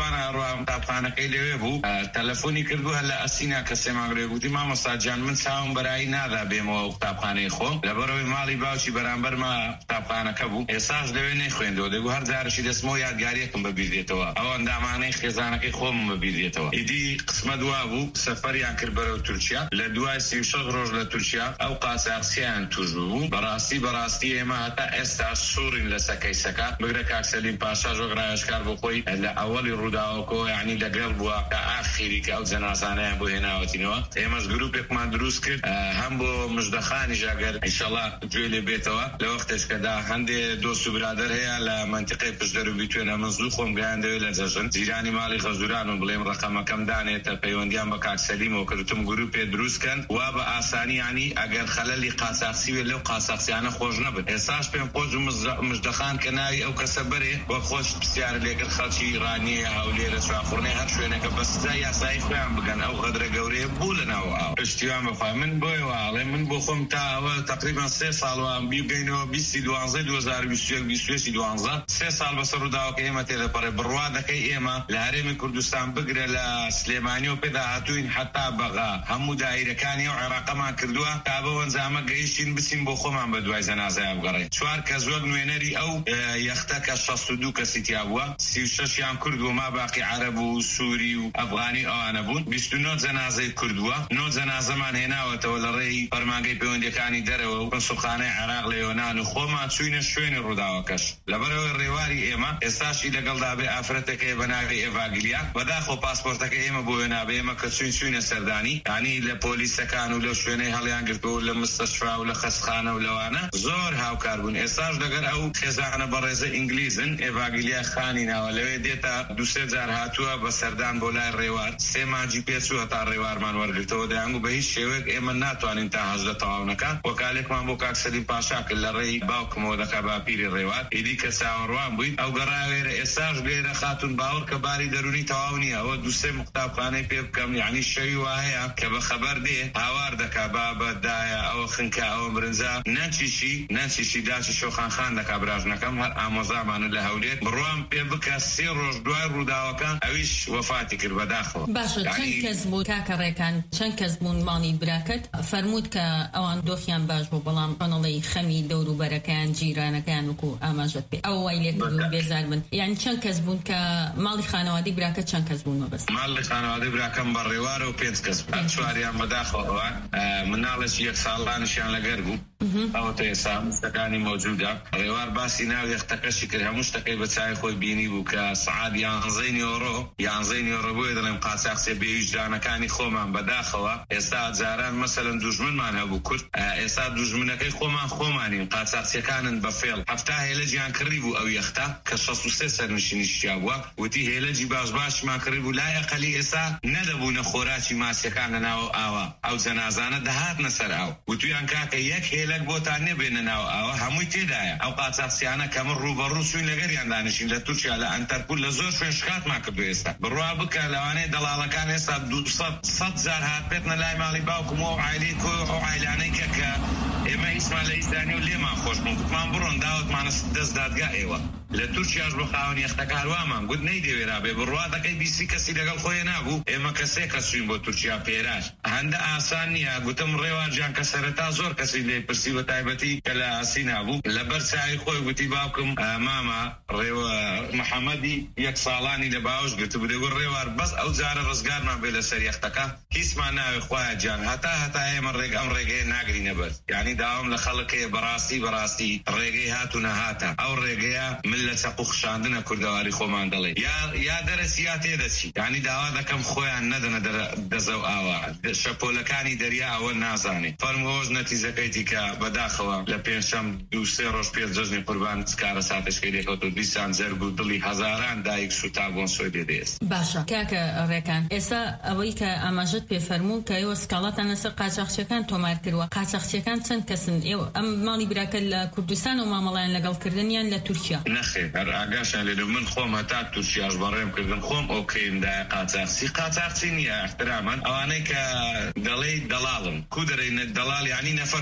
جوانە ڕوام قوتابخانەکەی لەوێ بوو تەلەفۆنی کردو هەر لە ئەسینا کەسێ ماگرێ گوتی مامۆستا گیان من چاوم بەرایی نادا بێمەوە قوتابخانەی خۆم لەبەرەوەی ماڵی باوکی بەرامبەرما قوتابخانەکە بوو ئێساش لەوێ نەیخوێندەوە دەگو هەر جارشی دەستمەوە یادگاریەکم بەبیر دێتەوە ئەو ئەندامانەی خێزانەکەی خۆم بەبیر دێتەوە ئیدی قسمە دوا بوو سەفەریان کرد بەرەو تورکیا لە دوای سی و شەش ڕۆژ لە تورکیا ئەو قاچاقچیان توش بوو بەڕاستی بەڕاستی ئێمە هەتا ئێستا سوورین لە سەکەی سەکا بگرە کاک سەلیم پاشا ژۆگرایشکار بۆ خۆی لە ئەوەڵی ڕووداوەکەوە یعنی لەگەڵ بووە کە ئاخیری کە ئەو جەنازانەیان بۆ هێناوەتینەوە ئێمەش گروپێکمان دروست کرد هەم بۆ مژدەخانی ژاگەر ئینشەڵا گوێ لێ بێتەوە لە وەختێش کەدا هەندێ دۆست و برادەر هەیە لە منتیقەی پشدەروبی توێنە من زوو خۆم گەیاندەوێت لە جەژن جیرانی ماڵی خەزوران و بڵێم ڕقەمەکەم دانێتە پەیوەندیان بە کاک سەلیمەوە کردتم گروپێ دروستکەن وا بە ئاسانی ینی ئەگەر خەلەلی قاچاقچی وێ لەو قاچاقچیانە خۆش نەبن ئێستاش پێم خۆش و مژدەخان کە ناوی ئەو کەسە بەرێ وە خۆش پرسیار لێکرد خەڵکی ئیرانیە هەولێرە چاخوڕنەی هەر شوێنەکە بە سزای یاسایی خۆیان بگەن ئەو غەدرە گەورەیە بوو لەناو ئاو پشتیوان بخوا من بۆیەوە ئاڵێ من بۆ خۆم تا ئەوە تقریبا سێ ساڵوان بیگەینەوە بیستی دوانزەی دوو هەزار و بیست و یەک بیست و سێ دوانزە سێ ساڵ بەسەر ڕووداوەکە ئێمە تێدەپەڕێ بڕوا دەکەی ئێمە لە هەرێمی کوردستان بگرە لە سلێمانی و پێدا هاتووین حتا بەغا هەموو دایرەکانی و عێراقەمان کردووە تا بە وەنجامە گەیشتین بچین بۆ خۆمان بە دوای جەنازەیان بگەڕێین چوار کەس وەک نوێنەری ئەو یەختە کە شەست و دوو کەسی تیا بووە سی و شەشیان کورد و ما باقی عەرەب و سووری و ئەفغانی ئەوانە بوون بیست و نۆ جەنازەی کردووە نۆ جەنازەمان هێناوەتەوە لە ڕێی فەرمانگەی پەیوەندیەکانی دەرەوە و کۆنسوڵخانەی عێراق لە یۆنان و خۆمان چووینە شوێنی ڕووداوەکەش لەبەرەوەی ڕێواری ئێمە ئێستاشی لەگەڵدا بێ ئافرەتەکەی بە ناوی ئێڤاگلیا بەداخۆ پاسپۆرتەکە ئێمە بۆ وێنابێ ئێمە کە چوین چوینە سەردانی ینی لە پۆلیسەکان و لەو شوێنەی هەڵیان گرتەوە لە مستەشفا و لە خەستخانە و لەوانە زۆر هاوکار بوون ئێستاش لەگەر ئەو خێزانە بەڕێزە ئینگلیزن ئێڤاگلیا خانی ناوە لەوێ دێتە دووسێ جار هاتووە بە سەردان بۆ لای ڕێوار سێ مانجی پێچووە تا ڕێوارمان وەرگرتەوە دەیانگو بە هیچ شێوەیەک ئێمە ناتوانین تا هەژدە تەواو نەکەن وەکالێکمان بۆ کاک سەلیم پاشا کرد لە ڕێی باوکمەوە دەکا باپیری ڕێوار ئیدی کە چاوەڕوان بووین ئەو گەڕاوێرە ئێستاش لێرە خاتون باوەڕ کە باری دەرونی تەواو نییە ئەوە دووسێ قوتابخانەی پێ بکەم یعنی شەوی وایە کە بە خەبەر دێ هاوار دەکا بابەدایە ئەوە خنکە ئەوە برنجە نەچیشی نەچیشی داچی شۆخانخان دەکا براژنەکەم هەر ئامۆزامانە لە هەولێر بڕوام پێ بکە سێ ڕۆژ دوای ڕووداوەکە ئەویش وەفاتی کرد بەداخەوە باشە چەند کەس بوو کاکە ڕێکان چەند کەس بوون ماڵی براکەت فەرموود کە ئەوان دۆخیان باش بوو بەڵام ئەنڵی خەمی دەوروبەرەکەیان جیرانەکەیان وکو ئاماژەت پێ ئەو وای لێک بوو بێزار بن یعنی چەند کەس بوون کە ماڵی خانەوادی براکەت چەند کەس بوون مەبەست ماڵی خانەوادی براکەم بە ڕێوارە و پێنج کەس بوو چواریان بەداخەوە مناڵێکی یەک ساڵانیشیان لەگەر بوو ئەوە تا ئێستا شتەکانی مەوجودە ڕێوار باسی ناو یەختەکەشی کرد هەموو شتەکەی بە چای خۆی بینی بوو کە سەعات یانزەی نیۆڕۆ یانزەی نیۆڕۆ بووە دەڵێم قاچاقچێ بێویژدانەکانی خۆمان بەداخەوە ئێستا جاران مەسەلەن دوژمنمان هەبوو کورد ئێستا دوژمنەکەی خۆمان خۆمانین قاچاقچیەکانن بەفێڵ هەفتا هێلەجیان کڕی بوو ئەو یەختە کە شەست و سێ سەرنشینیشیا بووە وتی هێلەجی باش باشمان کڕی بوو لای ئەقەلی ئێستا نەدەبوونە خۆراکی ماسیەکان لەناو ئاوە ئەو جەنازانە دەهاتنە سەر ئاو وتویان کاکە یەک هێلەک بۆتان نێبێنە ناو ئاوە هەمووی تێدایە ئەو قاچاقچیانە کە من ڕوبەڕوو چووین لەگەریان دانیشین لە تورکیا لە ئەنتەرپۆل لە زۆر شوێن شکاتمان کردو ئێستا بڕوا بکە لەوانەیە دەڵاڵەکان ئێستا دووسەد سەد جار هات بێتنە لای ماڵی باوکم و عایلەی کۆ ئەو عایلانەی کە کە ئێمە هیچمان لە ئیسانی و لێمان خۆش بوون گوتمان بڕۆن داوتمانە دەست دادگا ئێوە لە تورکیاش بۆ خاوەن یەختەکە هەروامان گوت نەیدەوێرا بێ بڕوا دەکەی بیستی کەسی لەگەڵ خۆی نابوو ئێمە کەسێک کە چوین بۆ تورکیا پێراش هەندە ئاسان نییە گوتم ڕێوارجان کە سەرەتا زۆر کەسی لێ پرسی بە تایبەتی کە لە ئاسی نابوو لەبەر چای خۆی گوتی باوکم ماما ڕێوە محەممەدی یەک ساڵانی لە باوش گرت بودێگو ڕێوار بەس ئەو جارە ڕزگارمان بێ لەسەر یەختەکە هیچمان ناوێ خوایە جان هەتا هەتا ئێمە ڕێگ ئەم ڕێگەیە ناگرینە بەر یعنی داوام لە خەڵکەیە بەڕاستی بەڕاستی ڕێگەی هاتوونە هاتە ئەو ڕێگەیە من لە چەق و خشاندنە کوردەواری خۆمان دەڵێ یا دەرەسی یا تێدەچی یعنی داوا دەکەم خۆیان نەدەنە دەزە و ئاوا شەپۆلەکانی دەریا ئەوە نازانێت فەرمۆژ نەتیزەکەیتی کە بەداخەوە لە پێنجشەم دوو سێ ڕۆژ پێش جەژنی قوربان سکارە ساتشکەی دێکەوت و بیستان زەرگ و دڵی هەزاران دایک سوتا بۆن سۆی دێدەست باشە کاکە ڕێکان ئێستا ئەوەی کە ئاماژەت پێ فەرموو کە ئێوە سکاڵاتان لەسەر قاچاقچیەکان تۆمار کردووە قاچاقچیەکان چەند کەسن ئێوە ئەم ماڵی براکە لە کوردستان و مامەڵیان لەگەڵکردنیان لە تورکیا نەخێ هەر ئاگاشان لێ من خۆم هەتا تورکیاش بەڕێم کردن خۆم ئۆکەیمدایە قاچاقچی قاچاقچی نییە احترامان ئەوانەی کە دەڵێ دەڵاڵن کو دەرێنە دەڵاڵ یعنی نەفەر کۆ دەکات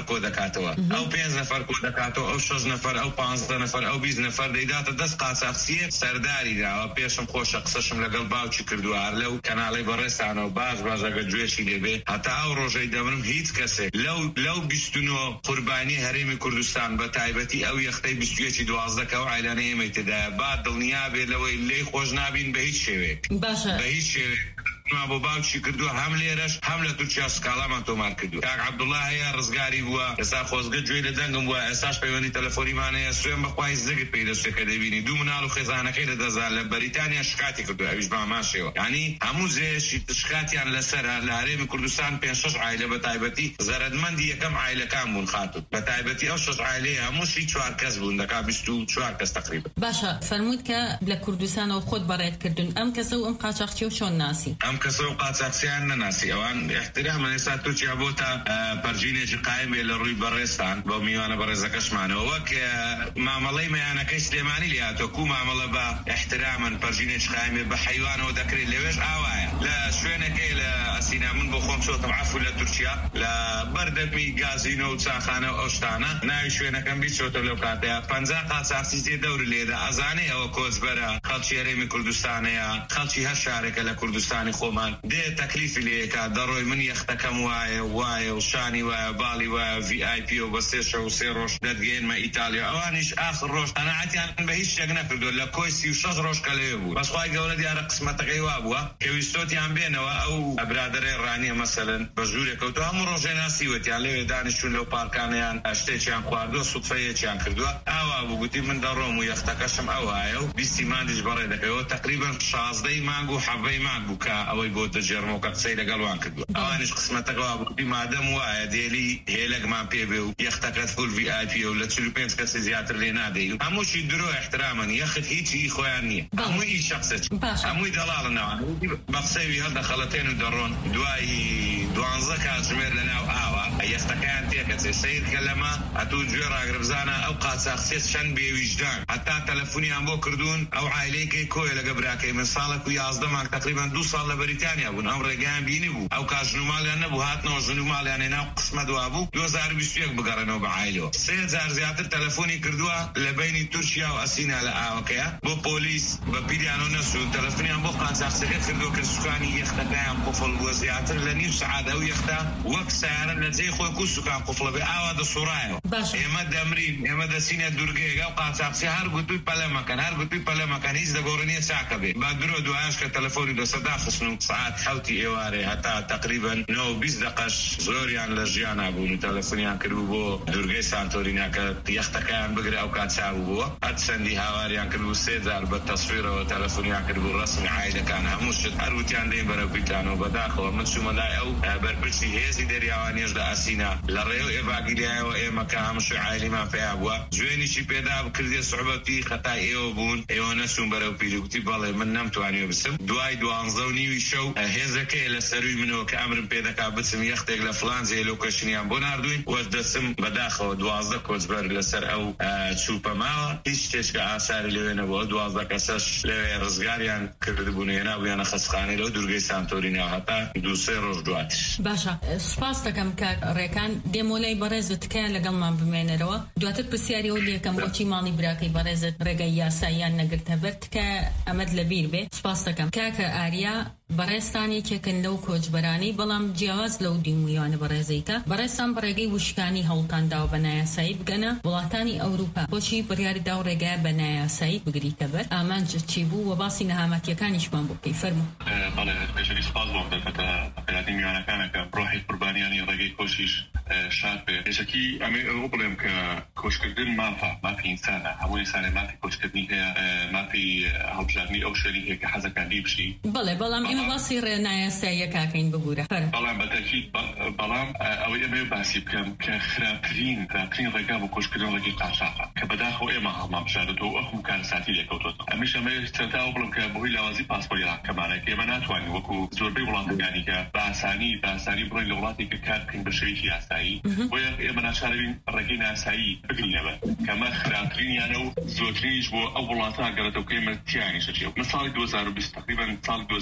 دەکاتەوە ئەو پێنج نەفەر کۆ دەکاتەوە ئەو شەش نەفەر ئەو پانزدە نەفەر ئەو بیست نەفەر دەیداتە دەست قاچاقچیە سەرداری داوە پێشم خۆشە قسەشم لەگەڵ باوکی کردووە هەر لەو کەناڵەی بەڕێستانەوە باش باش ئەگەر گوێشی لێبێ هەتا ئەو ڕۆژەی دەبرم هیچ کەسێک لەو لەو بیست و نۆ قوربانی هەرێمی کوردستان بە تایبەتی ئەو یەختەی بیست و یەکی دوازدە کە ئەو عایلانە ئێمەی تێدایە با دڵنیا بێت لەوەی لێی خۆش نابین بە هیچ شێوەیەک باشە بە هیچ شێوەیەک بۆ باوکی کردووە هەم لێرەش هەم لە تورکیا سکاڵامان تۆمار کردووە کاک عەبدوڵڵا هەیە ڕزگاری بووە ئێستا خۆزگە گوێ لە دەنگم بووە ئێستاش پەیوەندی تەلەفۆنیمان هەیە سوێن بەخوای زگت پێی دەستێ کە دەبینی دوو مناڵ و خێزانەکەی لە دەزار لە بەریتانیا شکاتی کردووە ئەویش باماشەوە یعنی هەموو زێشی شکاتیان لەسەرە لە هەرێمی کوردستان پێنج شەش عایلە بە تایبەتی زەرەدمەندی یەکەم عایلەکان بوون خاتون بە تایبەتی ئەو شەش عایلەیە هەمووشی چوار کەس بوون دەکا بیست و چوار کەس تقریبا باشە فەرموویت کە لە کوردستانەوە خۆت بەڕێت کردن ئەم کەسە و ئەم قاچاقچی و چۆن ناسی ئەم کەسە و قاچاقچیان نەناسی ئەوان احترامەن ئێستا تورکیا بۆتە پەرژینێکی قایم بێ لە ڕووی بەڕێستان بۆ میوانە بەڕێزەکەشمانەوە وەک مامەڵەی مەیانەکەی سلێمانی لێهاتۆ کو مامەڵە بە احترامەن پەرژینێکی قایم بێ بە حەیوانەوە دەکرێت لەوێش ئاوایە لە شوێنەکەی لە ئەسینا من بۆ خۆم چۆتم عەفو لە تورکیا لە بەردەمی گازینۆ و چاخانە و ئەو شتانە ناوی شوێنەکەم بیچۆتە لەو کاتەیە پەنجا قاچاقچی تێ دەور لێدا ئەزانێ ئەوە کۆچبەرە خەڵکی هەرێمی کوردستانەیە خەڵکی هەر شارێکە لە کوردستانی خۆمان دێ تەکلیفی لێکا دەڕۆی من یەختەکەم وایە وایە و شانی وایە باڵی وایە ڤی ئای پی و بە سێ شەو و سێ ڕۆژ دەتگەێنمە ئیتالیا ئەوانیش ئاخر ڕۆژ قەناعەتیان بە هیچ شتێک نەکردووە لە کۆی سی و شەش ڕۆژ کە لەوێ بوو بەس خوای گەورە دیارە قسمەتەکەی وا بووە کە ویستۆتیان بێنەوە ئەو برادەرەی ڕانیە مەسەلەن بە ژوورێک کەوتووە هەموو ڕۆژێ ناسیوەتیان لەوێ دانیشتون لەو پارکانەیان شتێکیان خواردووە سوتفەیەکیان کردووە ئاوا بوو گوتی من دەڕۆم و یەختەکەشم ئەوایە و بیستی مانگیش بەڕێ دەکەوە تقریبا شازدەی مانگ و حەڤەی مانگ بوو کە ئەوەی بۆ دەجێڕمەوە کە قسەی لەگەڵوان کردووە ئەوانیش قسمەتەکەوا بووی مادەم وایە دێلی هێلەکمان پێ بێ و یەختەکەت فول ڤی ئای پی و لە چل و پێنج کەسی زیاتر لێ نادەی هەمووشی درۆ احترامن یەخت هیچی خۆیان نییە هەمووی شخصێک هەمووی دەڵاڵنەوە بە قسەوی هەڵدەخەڵەتێن و دەڕۆن دوای دوانزە کاتژمێر لەناو ئاوا یەختەکەیان تێکەچێ سیر کە لەمە ئەتوو گوێ ڕاگربزانە ئەو قاچاقچێت چەند بێویژدان هەتا تەلەفۆنیان بۆ کردوون ئەو عایلەیەکەی کۆیە لەگە براکەی من ساڵێک و یازدە مانگ تقریبا دوو ساڵ لە بەریتانیا بوون ئەم ڕێگەیان بینی بوو ئەو کاژنوماڵیان نەبوو هاتنەوە ژنوماڵیان هێنا و قسمە دوا بوو دوو هەزار و بیست و یەک بگەڕێنەوە بە عایلەوە سێ جار زیاتر تەلەفۆنی کردووە لە بینی تورکیا و ئەسینا لە ئاوەکەیە بۆ پۆلیس بە پیریان و نەسوون تەلەفۆنیان بۆ قاچاقچەکە کردووە کە سوکانی یەختەکەیان قوفڵ بووە زیاتر لە نیو سەعاتە ئەو یەختە وەک سیارە لە جێی خۆی کو سوکان قوفڵە بێ ئاوا دەسوڕایەوە ئێمە دەمرین ئێمە دەچینە دوورگەیەک ئەو قاچاقچی هەر گوتووی پەلەمەکەن هەر گوتووی پەلەمەکەن هیچ دەگۆڕنیە چاکە بێ با درۆ دوایش کە تەلەفۆنی دەسە داخستن و سەعات حەوتی ئێوارێ هەتا تقریبا نۆ و بیست دەقەش زۆریان لە ژیانە بوون و تەلەفۆنیان کردبوو بۆ دوورگەی سانتۆرینیا کە یەختەکەیان بگرێ ئەو کات چاو بووە هەر چەندی هاواریان کردبوو سێ جار بە تەسویرەوە تەلەفۆنیان کردبوو ڕەسمی عایلەکان هەموو شت هەر وتیان دێین بەرەو بیتانەوە بەداخەوە من چوومە لای ئەو بەرپرسی هێزی دەریاوانیش لە ئەسینا لە ڕێو ئێڤاگیریایەوە ئێمە کە هەمووشی عایلیمان پێیا بووە جوێنیشی پێدا کردێ سوحبەتی خەتای ئێوە بوون ئێوە نەچوون بەرەو پیری گوتی بەڵێ من نەمتوانیوە بچم دوای دوانزە و نیوی شەو هێزەکەی لە سەروی منەوە کە ئەمرم پێ دەکا بچم یەختێک لە فڵان جێ لۆکەشنیان بۆ ناردوین وەش دەچم بەداخەوە دوازدە کۆچبەر لەسەر ئەو چووپە ماوە هیچ شتێککە ئاساری لەوێ نەبووە دوازدە کەسەش لەوێ ڕزگاریان کردبوون هێنابوویانە خەستخانەی لەو دوورگەی سانتۆرینیا هەتا دوو سێ ڕۆژ دواتر باشە سوپاس دەکەم کە ڕێکان دێمۆلای بەڕێزت تکایە لەگەڵمان بمێنەرەوە دواتر پرسیاری ئەو لێکەم بۆچی ماڵی براکەی بەڕێزت ڕێگەی یاساییان نەگرتە بەر تکە ئەمەد لەبیر بێ سوپاس دەکەم کاکە ئاریا بەڕێستانێکێکن لەو کۆچبەرانی بەڵام جیاواز لەو دیمویانە بەڕێزەیکە بەڕێستان بەڕێگەی وشکانی هەوڵتانداوە بە نایاسایی بگەنە وڵاتانی ئەوروپا بۆچی بڕیاریدا و ڕێگای بە نایاسایی بگریتە بەر ئامانجت چی بوو و باسی نەهامەتیەکانیشمان بۆ بکەی فەرموو. بەڵێ پێشەری سپاس بۆم دەکەتە ئەپێراتی میوانەکانەکە ڕۆحی قوربانیانی ڕێگەی کۆشیش شاد بێ پێشەکی ئەمێ ئەوە بڵێم کە کۆچکردن مافە مافی ئینسانە هەموو ئینسانێ مافی کۆچکردنی هەیە مافی هەڵبژاردننی ئەو شوێنی هەیە کە حەزەکانی بشی بەڵێ بەڵام ئێمە باسی ڕێنایاساییە کاکەین بگورە بەڵام بەتەکید بەڵام ئەوەی ئەمێ باسی بکەم کە خراپترین خراپترین ڕێگا بۆ کۆچکردن ڕێگەی قاچاقە کە بەداخەوە ئێمە هەڵمان بژاردەوە ئەو هەموو کارەساتی لێکەوتوەوە ئەمیش ئەمە چەنداوە بڵم کە بەهۆی لاوازی پاسپۆرتی ڕاکەمانێک ئێمە ناتوانین وەکو زۆربەی وڵاتەکانی کە بە ئاسانی بە ئاسانی بڕۆین لە وڵاتێک کە کار بکەین بە شێوەیەکی یاسایی بۆیە ئێمە ناچارەبین ڕێگەی نایاسایی بگرینەوە کەمە خراپترینیانە و زۆرترینیش بۆ ئەو وڵاتە گەڕێتەوە کە ئێمە تیانیشە چێ من ساڵی دوو هەزار و بیست تقریبا ساڵی دوو هەزار و بیست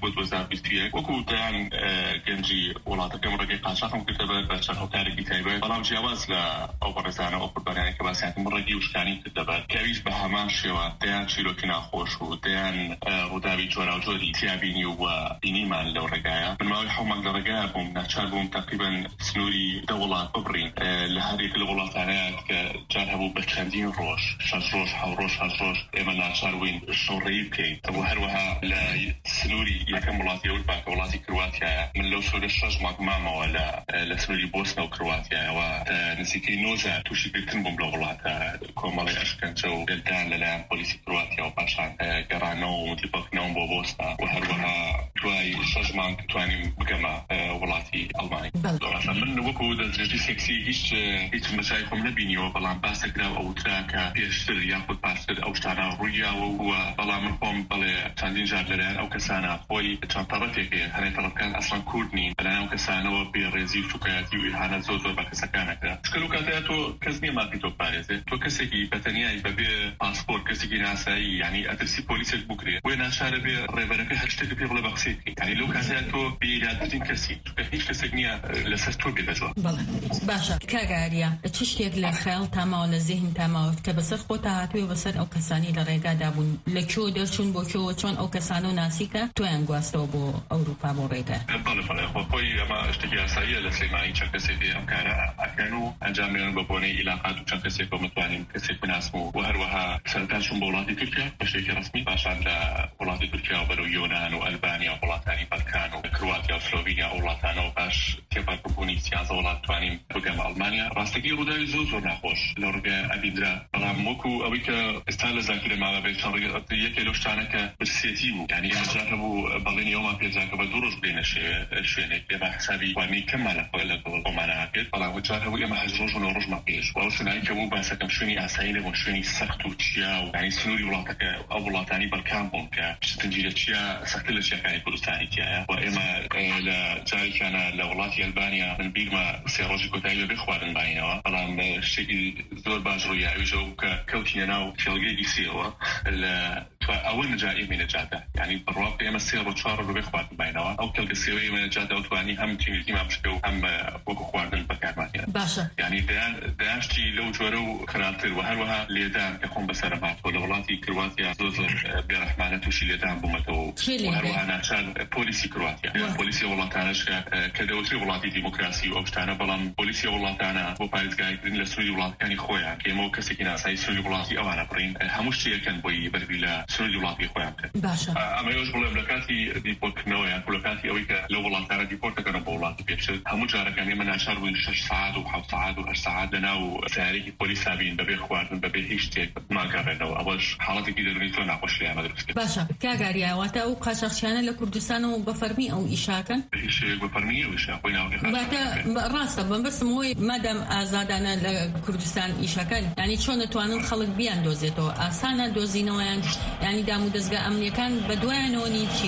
بۆ دو هەزار و بیست و یەک وەکو دەیان گەنجی وڵاتەکەم ڕێگەی قاچاقم کردەبە بە چەند هەڵکارێکی تایبەت بەڵام جیاواز لە ئەو بەڕێزانە ئەو قوربانیانە کە باسییان ڕێگی وشکانی کردەبە کەویش بە هەمان شێوە دەیان چیرۆکی ناخۆش و دەیان ڕووداوی جۆرا و جۆری تیابینی و بینیمان لەو ڕێگایە من ماوەی حەو مانگ لە ڕێگایە بووم ناچار بووم تقریبا سنووری دە وڵات ببڕین لە هەرێک لە وڵاتانەیە کە جار هەبوو بە چەندین ڕۆژ شەش ڕۆژ حەو ڕۆژ هەشت ڕۆژ ئێمە ناچار بووین شەڕێی بکەین بۆ هەروەها لە سنووری یەکەم وڵاتی ئەوروپا کە وڵاتی کرواتیایە من لەو سۆرە شەش مانگ مامەوە لە سنووری بۆسنە و کرواتیایەوە نزیکەی نۆزە تووشی گرتن بووم لە وڵاتە کۆمەڵی ئەشکەنجە و دەلدان لەلایەن پۆلیسی کرواتیا و پاشان گەڕانەوە و متیبەکردنەوەم بۆ بۆسنە و هەروەها دوای شەش مانگ توانیم بگەمە وڵاتی ئەڵمانی من وەکو دەستدرێژی سێکسی هیچ هیچ مەسای خۆم نەبینیەوە بەڵام باسەکرا ئەوترا کە پێشتر یاخود پاشتر ئەو شتانە ڕوویاوە وە بەڵام من خۆم بڵێ چەندین جار لەلایەن ئەو کەسانە خۆی چەند تەڕەتێکێ هەرێ تەڕەتەکان ئەسڵەن کورد نین بەلایەن ئەو کەسانەوە بێڕێزی و شوکایەتی و ئیهانە زۆر زۆر بە کەسەکانەکرا شکل و کاتەیە تۆ کەس نییە مافی تۆ پارێزێ تۆ کەسێکی بەتەنیایی بەبێ پاسپۆرت کەسێکی ناسایی یعنی ئەترسی پۆلیسێک بکرێ وێ ناشارە بێ ڕێبەرەکە هەر شتێک پێ بڵێ بە قسەیەکی یعنی لەو کاتەیە تۆ بێئیرادەترین کەسی چونکە هیچ کەسێک نییە لەسەر تۆ بێدەجوە بەڵێ باشە کاگاریە چ شتێک لە خەیاڵ تاماوە لە ذهن تاماوە کە بەسەر خۆتە هاتووی بەسەر ئەو کەسانی لە ڕێگادا بوون لە کێوە دەرچوون بۆ کێوە چۆن ئەو کەسانە و ناسیکە تۆیان گواستەوە بۆ ئەوروپا بۆ ڕێگا بەڵێ بەڵێ خۆی ئەمە شتێکی یاساییە لە سلێمانی چەند کەسێکی ئەم کارە ئەکەن و ئەنجامیان بە بۆنەی عیلاقات و چەند کەسێک بۆ متوانین کەسێک بناسم و هەروەها سەرتاشون بە وڵاتی تورکیا بەشێکی ڕسمی پاشان لە وڵاتی تورکیا و بەرەو یۆنان و ئەلبانیا و وڵاتانی بەلکان و کرواتیا و سلۆڤینیا و وڵاتانە و باش تێپەڕبوونی سیانزە وڵات توانیم بگەمە ئەڵمانیا ڕاستەکی ڕووداوی زۆر زۆر ناخۆش لە ڕێگە ئەبیندرا بەڵام وەکو ئەوەی کە ئێستا لە زاکرە ماوە بێت یەکێ لەو شتانە کە برسێتی بوو یعنی ئەمەجار هەبوو بەڵێنی ئەومان پێزاکە بە دوو ڕۆژ بێنە شوێنێک بێ بە حسابی وانەی کەممان لە کۆمانە هاکرێت بەڵام جار هەبوو ئێمە هەشت ڕۆژ و نۆ ڕۆژمان پێش و ئەو سنایی کە بوو باسەکەم شوێنی ئاسایی نەبوو شوێنی سەخت و چیا و یعنی سنووری وڵاتەکە ئەو وڵاتانی بەلکان بوون کە شتنجیرە چیا سەختە لە چیەکانی کوردستانی تایە و ئێمە لە جارێکیانە لە وڵاتی ئەلبانیا من بیرمە سێ ڕۆژی کۆتایی بەبێ خواردن باینەوە بەڵام شتێکی زۆر باش ڕووی ئاویژە و کە کەوتینە ناو کێڵگەیەکی سێەوە لە ئەوە نەجای ئێمە نەجاتە یعنی بڕواق ئێمە سێ ڕۆ چوار ڕۆ بەبێ خواردن باینەوە ئەو کێڵگە سێوەی ئێمە نەجاتە و توانی هەم تینویزیمان بشکە و هەم وەکو خواردن بەکارمانێنە باشە یعنی دایانشتی لەو جۆرە و خراپتر و هەروەها لێدان کە خۆم بەسەرە هاتووە لە وڵاتی کرواتیا زۆر زۆر بێڕەحمانە تووشی لێدان بوومەتەوە و هەروەها ناچار پۆلیسی کرواتیا پۆلیسی وڵاتانەش کە دەوتری وڵاتی دیموکراسی و ئەو شتانە بەڵام پۆلیسی وڵاتانە بۆ پارێزگایکردن لە سنووری وڵاتەکانی خۆیان کە ئێمە کەسێکی ناسایی سنووری وڵاتی ئەوانە بڕین هەموو شتێکەکەن بۆی بەربی لە سنووری وڵاتی خۆیان بکەن باشە ئەمە ێوەش بڵێم لە کاتی دیپۆرتکردنەوە یان لە کاتی ئەوەی کە لەو وڵاتانە دیپۆرت دەکەن بۆ وڵاتی پێشتر هەموو جارەکان ئێمە ناچار بووین شەش ساعات و حەوت ساعات و هەشت ساعات لەناو سیارێکی پۆلیس بین بەبێ خواردن بەبێ هیچ شتێک ماگەڕێنەوە ئەوەش حاڵەتێکی دەرونی زۆر ناخۆشی ئێمە دروست کرد باشە کاگاریە واتە ئەو قاچاقچیانە لە کوردستان و بە فەرمی ئەو ئیشاکەن هیچ شتێک بە فەرمی ئەویشە خۆی واتە ڕاستە بەمبەستم هۆی مادام ئازادانە لە کوردستان ئیشەکەن ینی چۆن دەتوانن خەڵک بیان دۆزێتەوە ئاسانە دۆزینەوەیان ینی دام و دەستگا ئەمنیەکان بە دوایانەوەنی چی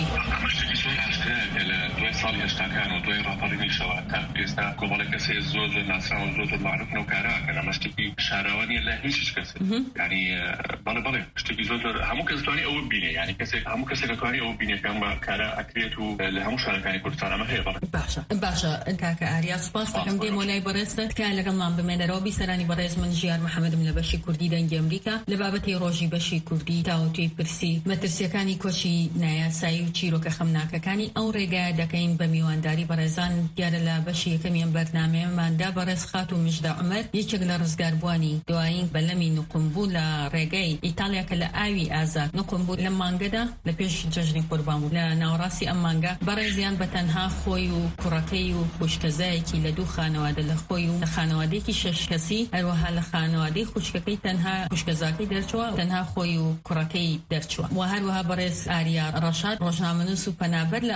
لە دوای ساڵی هەشتاکان و دوای ڕاپەڕینیشەوە تا ئێستا کۆمەڵێک کەسێ زۆر زۆر ناسراون و زۆر زۆر معروفن و کاراکەن ئەمە شتێکی شاراوە نیە لە هیچ کەسێک ینی بەڵێ بەڵێ شتێکی زۆر زۆر هەموو کەس دەتوانێت ئەوە ببینێ ینی کەسێک هەموو کەسێک دەتوانێت ئەوە ببینێت کە ئەمە کارە ئەکرێت و لە هەموو شارەکانی کوردستان ئەمە هەیە بەڵێ باشە باشە کاکە ئاریا سوپاس دەکەم دێمۆلای بەڕێزت کە لەگەڵمان بمێنەرەوە بیسەرانی بەڕێز من ژیار محەممەدم لە بەشی کوردی دەنگی ئەمریکا لە بابەتی ڕۆژی بەشی کوردی تاوتوی پرسی مەترسیەکانی کۆچی نایاسایی و چیرۆکە خەمناکەکانی ئەو ڕێگایە دەکەین بە میوانداری بەڕێزان دیارە لە بەشی یەکەمیان بەرنامەیەماندا بەڕێز خات و مژدە عومەر یەکێک لە ڕزگاربووانی دوایین بەلەمی نوقمبوو لە ڕێگەی ئیتالیا کە لە ئاوی ئازاد نوقمبوو لە مانگەدا لە پێش جەژنی قوربان بوو لە ناوەڕاستی ئەم مانگە بەڕێزیان بە تەنها خۆی و کوڕەکەی و خوشکەزایەکی لە دوو خانەوادە لە خۆی و لە خانەوادەیەکی شەش کەسی هەروەها لە خانەوادەی خوشکەکەی تەنها خوشکەزاکەی دەرچووە تەنها خۆی و کوڕەکەی دەرچووە و هەروەها بەڕێز ئاریا ڕەشاد ڕۆژنامەنووس و پەنابەر لە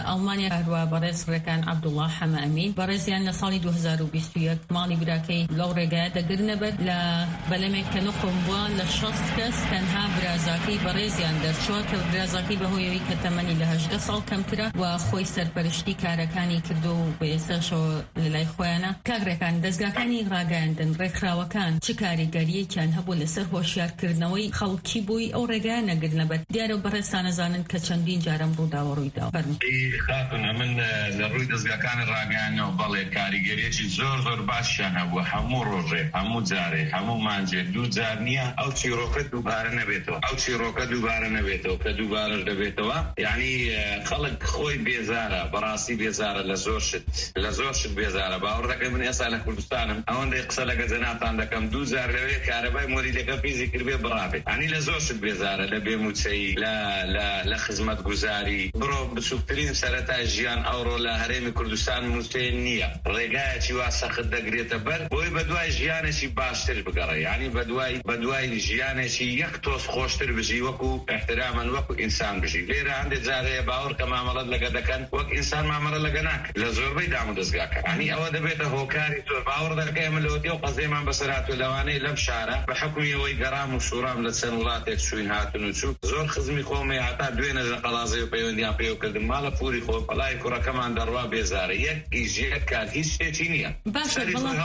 ئەڵمانیا هەروە بەڕێز ڕێکان عەبدوڵڵاه حەمەئەمین بەڕێزیان لە ساڵی دوو هەزار و بیست و یەک ماڵی براکەی لەو ڕێگایە دەگرنەبەر لە بەلەمێک کە نخۆم بووە لە شەست کەس تەنها برازاکەی بەڕێزیان دەرچووە کە برازاکەی بەهۆیەوەی کە تەمەنی لە هەژدە ساڵ کەمترە و خۆی سەرپەرشتی کارەکانی کردو و بە ئێستاشەوە لەلای خۆیانە. کاگڕێکان دەستگاکانی ڕاگەاندن ڕێکخراوەکان چ کاریگەریەکیان هەبوو لەسەر هۆشیارکردنەوەی خەڵکی بووی ئەو ڕێگایە نەگرنەبەر؟ دیارە بەڕێستان ئەزانن کە چەندین جارم ڕووداوە ڕوویداوە. خاتونە من لە ڕووی دەستگاکانی ڕاگەاندنەوە بەڵێ کاریگەریەکی زۆر زۆر باشیان هەبووە. هەموو ڕۆژێ هەموو جارێ هەموو مانجێ دوو جار نییە ئەو چیرۆکە دووبارە نەبێتەوە ئەو چیرۆکە دووبارە نەبێتەوە کە دووبارەش دەبێتەوە. یعنی خەڵک خۆی بێزارە بەڕاستی بێزارە لە زۆر شت لە زۆر شت بێزارە. باوەڕ دەکەم من ئێستا لە کوردستانم ئەوەندەی قسە لەگە جەنابتان دەکەم دوو جار لەوێ کارەبای مۆریلەکە پیزی کردبێ بڕابێت. یعنی لە زۆر شت بێزارە لە بێموچەی لە خزمەت گوزاری بڕۆ بچووکترین سەرەتای ژیان ئەوڕۆ لە هەرێمی کوردستان موچەی نییە. ڕێگایەکی وا سەخت دەگرێتە بەر بۆی بەدوای ژیانێکی باشتر بگەڕێ. یعنی بەدوای بەدوای ژیانێکی یەک تۆز خۆشتر بژی وەکو احترامەن وەکو ئینسان بژی. لێرە هەندێک جارەیە باوەڕ کە مامەڵەت لەگە دەکەن وەک ئینسان مامەڵە لەگە ناکە لە زۆربەی دام و دەستگاکە. یعنی ئەوە دەبێتە هۆکاری زۆر. باوەڕ دەکەم ئێمە لەوەتێ و قەزەیمان بەسەر هاتووە لەوانەیە لەم شارە بە حکومی ئەوەی گەڕام و شوڕام لە چەند وڵاتێک چوین هاتن و چوو زۆر خزمی خۆمەی هاتا دوێنە لە قەڵازەی و پەیوەندیان پێوە کردم ماڵە پووری خۆ بەڵای کوڕەکەمان دەڕوا بێزارە یەک ئیژێت کات هیچ شتێکی نییە. باشە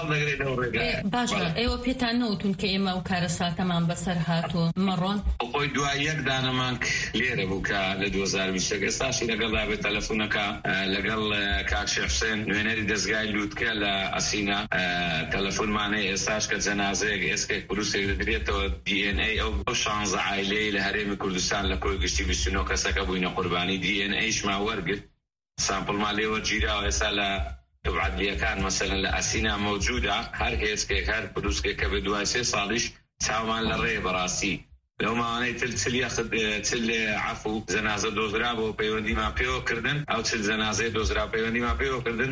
باشە ئێوە پێتان نەوتون کە ئێمە و کارە ساتەمان بەسەر هاتووە مەڕۆن خۆی دوای یەک دانەمان لێرە بوو کە لە دوو هەزار و بیست و یەک ئێستاشی لەگەڵ دابێت تەلەفۆنەکە لەگەڵ کاک شێخ حوسێن نوێنەری دەستگای لووتکە لە ئەسینا تەلەفۆنمانەیە ئێستاش کە جەنازەیەک ئێسکێک پروسێک دەدرێتەوە دی ئێن ئەی ئەو شانزە عایلەی لە هەرێمی کوردستان لە کۆی گشتی بیست و نۆ کەسەکە بووینە قوربانی دی ئێن ئەیشمان وەرگرت سامپڵمان لێ وەرگیراوە. ئێستا لە تبعاتلیەکان مەسەلەن لە ئەسینا مەوجودە هەر هێزکێک هەر پروسکێک کە بە دوای سێ ساڵیش چاومان لە ڕێ بەڕاستی لەو ماوانەی تل چلیە چل عەفو جەنازە دۆزرابەوە پەیوەندیمان پێوە کردن ئەو چل جەنازەی دۆزرا پەیوەندیمان پێوە کردن.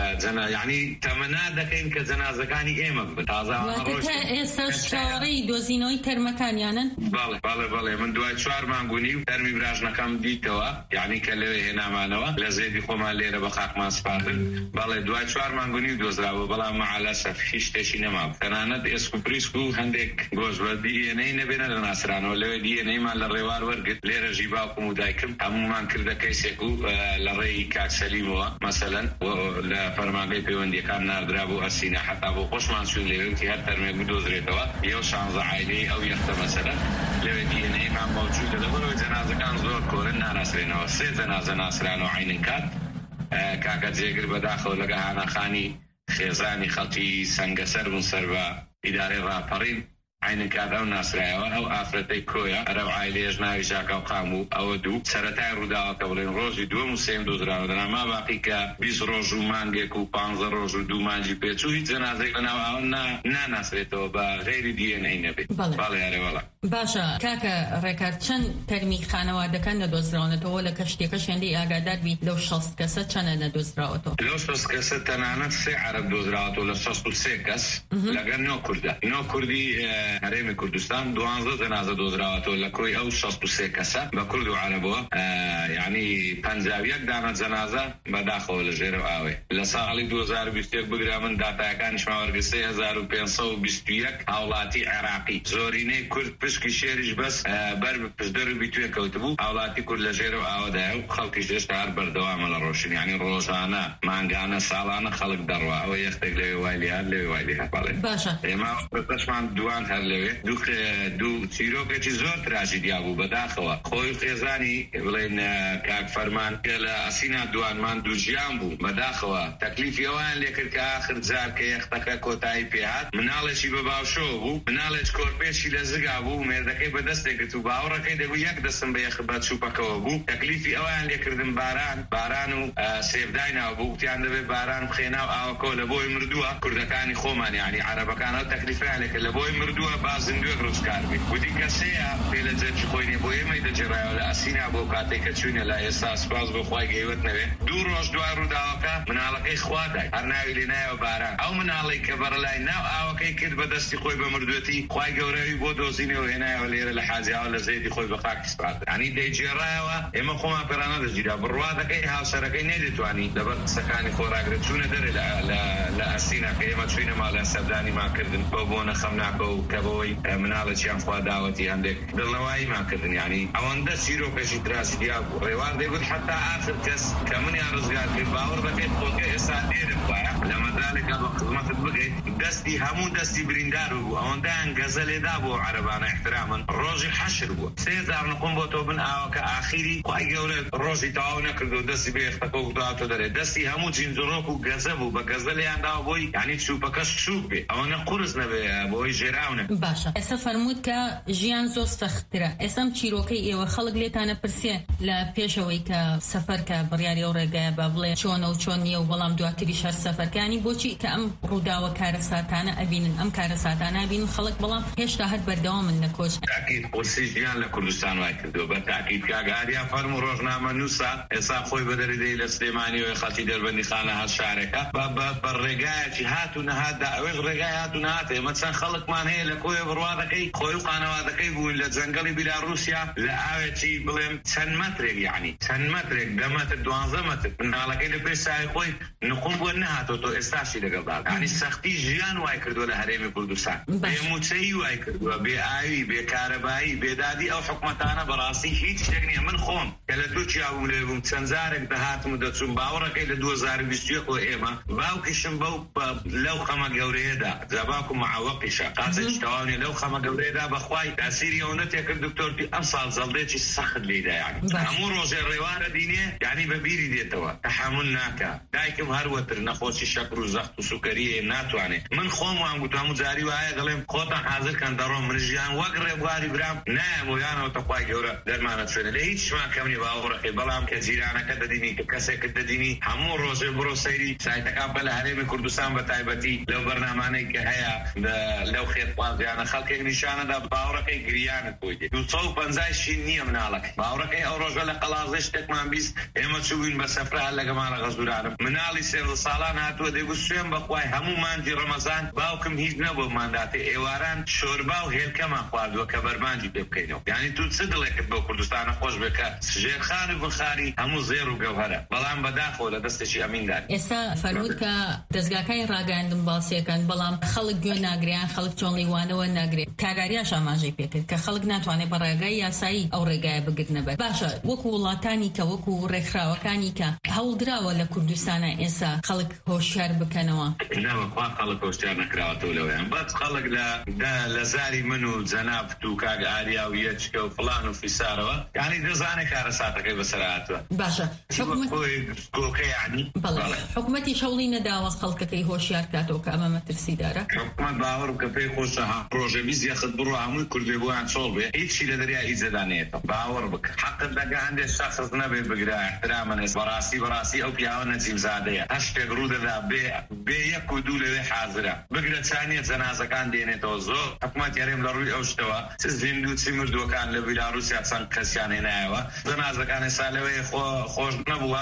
یعنی تەمەنا دەکەین کە جەنازەکانی ئێمە بن تازە ئێستا چاوەڕێی دۆزینەوەی تەرمەکانیانن. بەڵێ بەڵێ بەڵێ من دوای چوار مانگونی و تەرمی براژنەکەم دیتەوە یعنی کە لەوێ هێنامانەوە لە زێدی خۆمان لێرە بە خاکمان سپاردن. بەڵێ دوای چوار مانگونی و دۆزراوە بەڵام مەعالەسەف هیچ شتێکی نەمام. تەنانەت ئێسک و پریسک و هەندێک گۆژبەردی ئێنەی نەبێنە لە ناسرانەوە لەوێ دی ئێن ئەیمان لە ڕێوار وەرگرت. لێرە ژی باوکم و دایکم هەمومان کردە کەیسێک و لە ڕێی کاک سەلیمەوە مەسەلەن لە فەرمانگەی پەیوەندیەکان ناردرا بۆ ئەسینا حتا بۆ خۆشمان چوون لێوێتی هەر تەرمێک بدۆزرێتەوە یەو شانزە عایلەی ئەو یەختە مەسەلەن لەوێ دی ئێن ئەیمان مەوجودە. لەبەرەوەی جەنازەکان زۆر کۆرن ناناسرێنەوە. سێ جەنازە ناسرانەوە عینن کات کاکە جێگر بەداخەوە لەگە هانەخانی خێزانی خەڵکی سەنگەسەر بوون سەر بە ئیدارەی ڕاپەڕین عینن کات ئەو ناسرایەوە ئەو ئافرەتەی کۆیە ئەرەو عایلەیەش ناوی ژاکە و قام و ئەوە دوو سەرەتای ڕووداوەکە بڵێن ڕۆژی دووەم و سێم دۆزراوە دەناما باقی کە بیست ڕۆژ و مانگێک و پانزە ڕۆژ و دوو مانجی پێچوو هیچ جەنازەیەک لەناو ئەوە ناناسرێتەوە بە غەیری دی ئێن ئەی نەبێت. بەڵێ ئەرێ وەڵا باشە کاکە ڕێکار چەند تەرمی خانەوادەکان نەدۆزراونەتەوە لە کە شتێکە شوێندەی ئاگادار بیت لەو شەست کەسە چەندە نەدۆزراوەتەوە؟ لەو شەست کەسە تەنانەت سێ عەرەب دۆزراوەتەوە لە شەست و سێ کەس لەگەڵ نۆ کوردە. نۆ کوردی هەرێمی کوردستان دوانزە جەنازە دۆزراوەتەوە لە کۆی ئەو شەست و سێ کەسە بە کورد و عەرەبەوە. یعنی پەنجاو یەک دانە جەنازە بەداخەوە لە ژێرە ئاوێ. لە ساڵی دوو هەزار و بیست و یەک بگرا من داتایەکانیشمان وەرگرت سێ هەزار و پێنج سەد و بیست و یەک هاوڵاتی عێراقی زۆرینەی کورد پشکی شێریش بەس بەر پشدەر و بیتوێ کەوتبوو هاوڵاتی کورد لە ژێرە ئاوەدایە و خەڵکیش هێشتا هەر بەردەوامە لە ڕۆژین یعنی ڕۆژانە مانگانە ساڵانە خەڵک دەڕوا ئەوە یەختێک لەوێ وای لێ هەر لەوێ وای لێ هەپاڵێ. باشە ئێمە پشمان دوان هەر لەوێ دوو دوو چیرۆکێکی زۆر تراژیدیا بوو بەداخەوە خۆی خێزانی بڵێن کاک فەرمان کە لە ئەسینا دوانمان دوو ژیان بوو بەداخەوە تەکلیفی ئەوان لێ کرد کە ئاخر جار کە یەختەکە کۆتایی پێهات مناڵێکی بە باوشۆ بوو مناڵێک کۆرپێشی لە زگا بوو مێردەکەی بەدەستێکت و باوەڕەکەی دەبوو یەک دەستم بە یەخ بە چووپەکەوە بوو تەکلیفی ئەوان لێکردن باران باران و سێفدای ناو بوو وتیان دەبێت باران بخێنا و ئاوەکۆ لە بۆی مردووە کوردەکانی خۆمان یعنی عەرەبەکان ئەو تەکلیفیان لێ کرد لە بۆی مردووە کردووە بازندوێ ڕزگار بێت گوتی کەسەیە پێ لە جەرجی خۆی نێ بۆ ئێمەی دەجێڕایەوە لە ئەسینا بۆ کاتێک کە چوونە لای ئێستا سوپاس بۆ خوای گەیوت نەوێ دوو ڕۆژ دوای ڕووداوەکە مناڵەکەی خوادای هەر ناوی لێ نایەوە باران ئەو مناڵی کە بەرەلای ناو ئاوەکەی کرد بە دەستی خۆی بە مردوێتی خوای گەورەوی بۆ دۆزینەوە هێنایەوە لێرە لە حاجیاوە لە زەیدی خۆی بە خاکی سپارد ینی دەیجێڕایەوە ئێمە خۆمان پێرانە دەگیرا بڕوا دەکەی هاوسەرەکەی نەیدەتوانی لەبەر قسەکانی خۆراگرێت چوونە دەرێ لە ئەسینا کە ئێمە چوینە ماڵیان سەردانی ماکردن بۆ بۆ نەخەم ناکە و کە بەوەی مناڵەکیان خوا داوەتی هەندێک دڵنەوایی ماکردن ینی ئەوەندە چیرۆکەشی تراسیدیا بوو ڕێوار دەیگوت حتا ئاخر کەس کە منیان ڕزگار کرد باوەڕ دەکەیت خۆکە ئێستا دێرم وایە لە مەدالێکا بە خزمەتت بگەیت دەستی هەموو دەستی بریندار بوو ئەوەندەیان گەزە لێدا بۆ عەرەبانە احترامن ڕۆژی حەشر بوو سێ هەزار نقم بۆ تۆ بن ئاوەکە ئاخیری خوای گەورە ڕۆژی تەواو نەکرد و دەستی بە یەختەکە و دواتۆ دەرێت دەستی هەموو جینجڕۆک و گەزە بوو بە گەزە لێیان داوە بۆی ینی چووپەکەش چووک بێ ئەوەنە قورس نەبێ بۆی ژێراونە باشە ئێستا فەرمووت کە ژیان زۆر سەختترە ئێستام چیرۆکەی ئێوە خەڵک لێتانە پرسێ لە پێشەوەی کە سەفەرکە بڕیاری ئەو ڕێگایە با بڵێ چۆنە و چۆن نییە و بەڵام دواتریش هەر سەفەرکانی بۆچی کە ئەم ڕووداوە کارە ساتانە ئەبینن ئەم کارە ساتانە ئەبینن خەڵک بەڵام هێشتا هەر بەردەوامن نەکۆچ تاکید قورسی ژیان لە کوردستان وای کردووە بە تاکید کاگاریا فەرم و ڕۆژنامە نووسا ئێستا خۆی بەدەریدەی لە سلێمانی و خەڵکی دەربەندی خانە هەر شارێکە بە ڕێگایەکی هات و نەهاتدا ئەوەی ڕێگای هات و نهات ئێمە چەند خەڵکمان هەیە لە کۆیە بڕوادەکەی خۆی و خانەوادەکەی بوون لە جەنگەڵی بیلاڕوسیا لە ئاوێکی بڵێم چەند مەترێک یعنی چەند مەترێک دە مەتر دوانزە مەتر مناڵەکەی لە پێش سای خۆی نقوم بۆ نەهاتەوە تۆ ئێستاشی لەگەڵدا ینی سەختی ژیان وای کردووە لە هەرێمی کوردستان بێموچەیی وای کردووە بێ ئاوی بێ کارەبایی بێدادی ئەو حکومەتانە بەڕاستی هیچ شتێک نییە من خۆم کە لە تورکیا بووم لێ بووم چەند جارێک دەهاتم و دەچووم باوەڕەکەی لە دوو هەزار و بیست و یەک ئێمە باوکیشم بەو لەو خەمە گەورەیەدا جاباکو معوەقیشە قازێکی تەواونی لەو خەمە گەورەیەدا بەخوای تاسیری ئەو نەتێکرد دکتۆرتی ئەم ساڵ زەڵدێکی سەخت لێدا یعنی هەموو ڕۆژێ ڕێوارە دینێ یعنی بە بیری دێتەوە تەحمل ناکە دایکم هەروەتر نەخۆشی شەکر و زەخت و سوکەریە ناتوانێت من خۆم وام گوت هەموو جاری وایە دەڵێم خۆتان حازرکەن دەڕۆم من ژیان وەک ڕێبواری برام نایەم و یانەوە تەخوای گەورە دەرمانە چێنە لە هیچ شمان کەم نیە باوەڕەکەی بەڵام کە جیرانەکە دەدینی کە کەسێکت دەدینی هەموو ڕۆژێ بڕۆ سەیری سایتەکان بە لە هەرێمی کوردستان بە تایبەتی لەو بەرنامانەی کە هەیە لەو خێتخوازیانە خەڵکێک نیشانەدا باوەڕەکەی گریانت بۆی دێت دوو سەد و پەنجا شین نییە مناڵەکەی باوەڕەکەی ئەو ڕۆژە لە قەڵازێ شتێکمان بیست ئێمە چووین بە سەفرە لە گەمانە غەزورانم مناڵی سێزدە ساڵان هاتووە دەیگوت سوێن بەخوای هەموو مانجی ڕەمەزان باوکم هیچ نەبوو مانداتێ ئێواران شۆربا و هێلکەمان خواردووە کە بەربانجی پێ بکەینەوە یعنی تو چ دڵێکت بۆ کوردستانە خۆش بکە ژێرخان و بخاری هەموو زێر و گەوهرە بەڵام بەداخەوە لە دەستێکی ئەمیندار ئێستا فەرمووت کە دەستگاکانی ڕاگەاندن باڵسیەکەن بەڵام خەڵک گوێ ناگریان خەڵک چۆن لیوانەوە ناگرێت کاگاریاش ئاماژەی پێکرد کە خەڵک ناتوانێت بە ڕێگای یاسایی ئەو ڕێگایە بگرنە بەر باشە وەکو وڵاتانی کە وەکو ڕێکخراوەکانی کە هەوڵدراوە لە کوردستانە ئێستا خەڵک هۆشیار بکەنەوە نەوەخوا خەڵک هۆشیار نەکراوەتەوە لەوەیان بەس خەڵک لە زاری من و جەنابت و کاگ ئاریا و یەچکە و فڵان و فیسارەوە یعنی دەزانێت کارە ساتەکەی بەسەرهاتووە باشە کۆکە یعنی حکومەتی شەوڵی نەداوە خەڵکەکەی هۆشیار کاتەوە کە ئەمە مەترسیدارە حکومەت باوەڕ کە پێی خۆشە ڕۆژە بیست یەخت بڕۆ هەمووی کوردێ بۆیان چۆڵ بێ هیچی لە دەریا هیچ زەدانێتە باوەڕ بکە حەقت دەگە هەندێک شەخص نەبێ بگرە احترامەن بەڕاستی بەڕاستی ئەو پیاوە نەجیمزادەیە هەر شتێک ڕوو دەدا بێ یەک و دوو لەوێ حازرە بگرە چانیە جەنازەکان دێنێتەوە زۆر حکومەت یارێم لە ڕووی ئەو شتەوە چ زیندوو چی مردووەکان لە بیلاڕوسیا چەند کەسیان هێنایەوە جەنازەکان ئێستا لەوەی خۆش نەبوو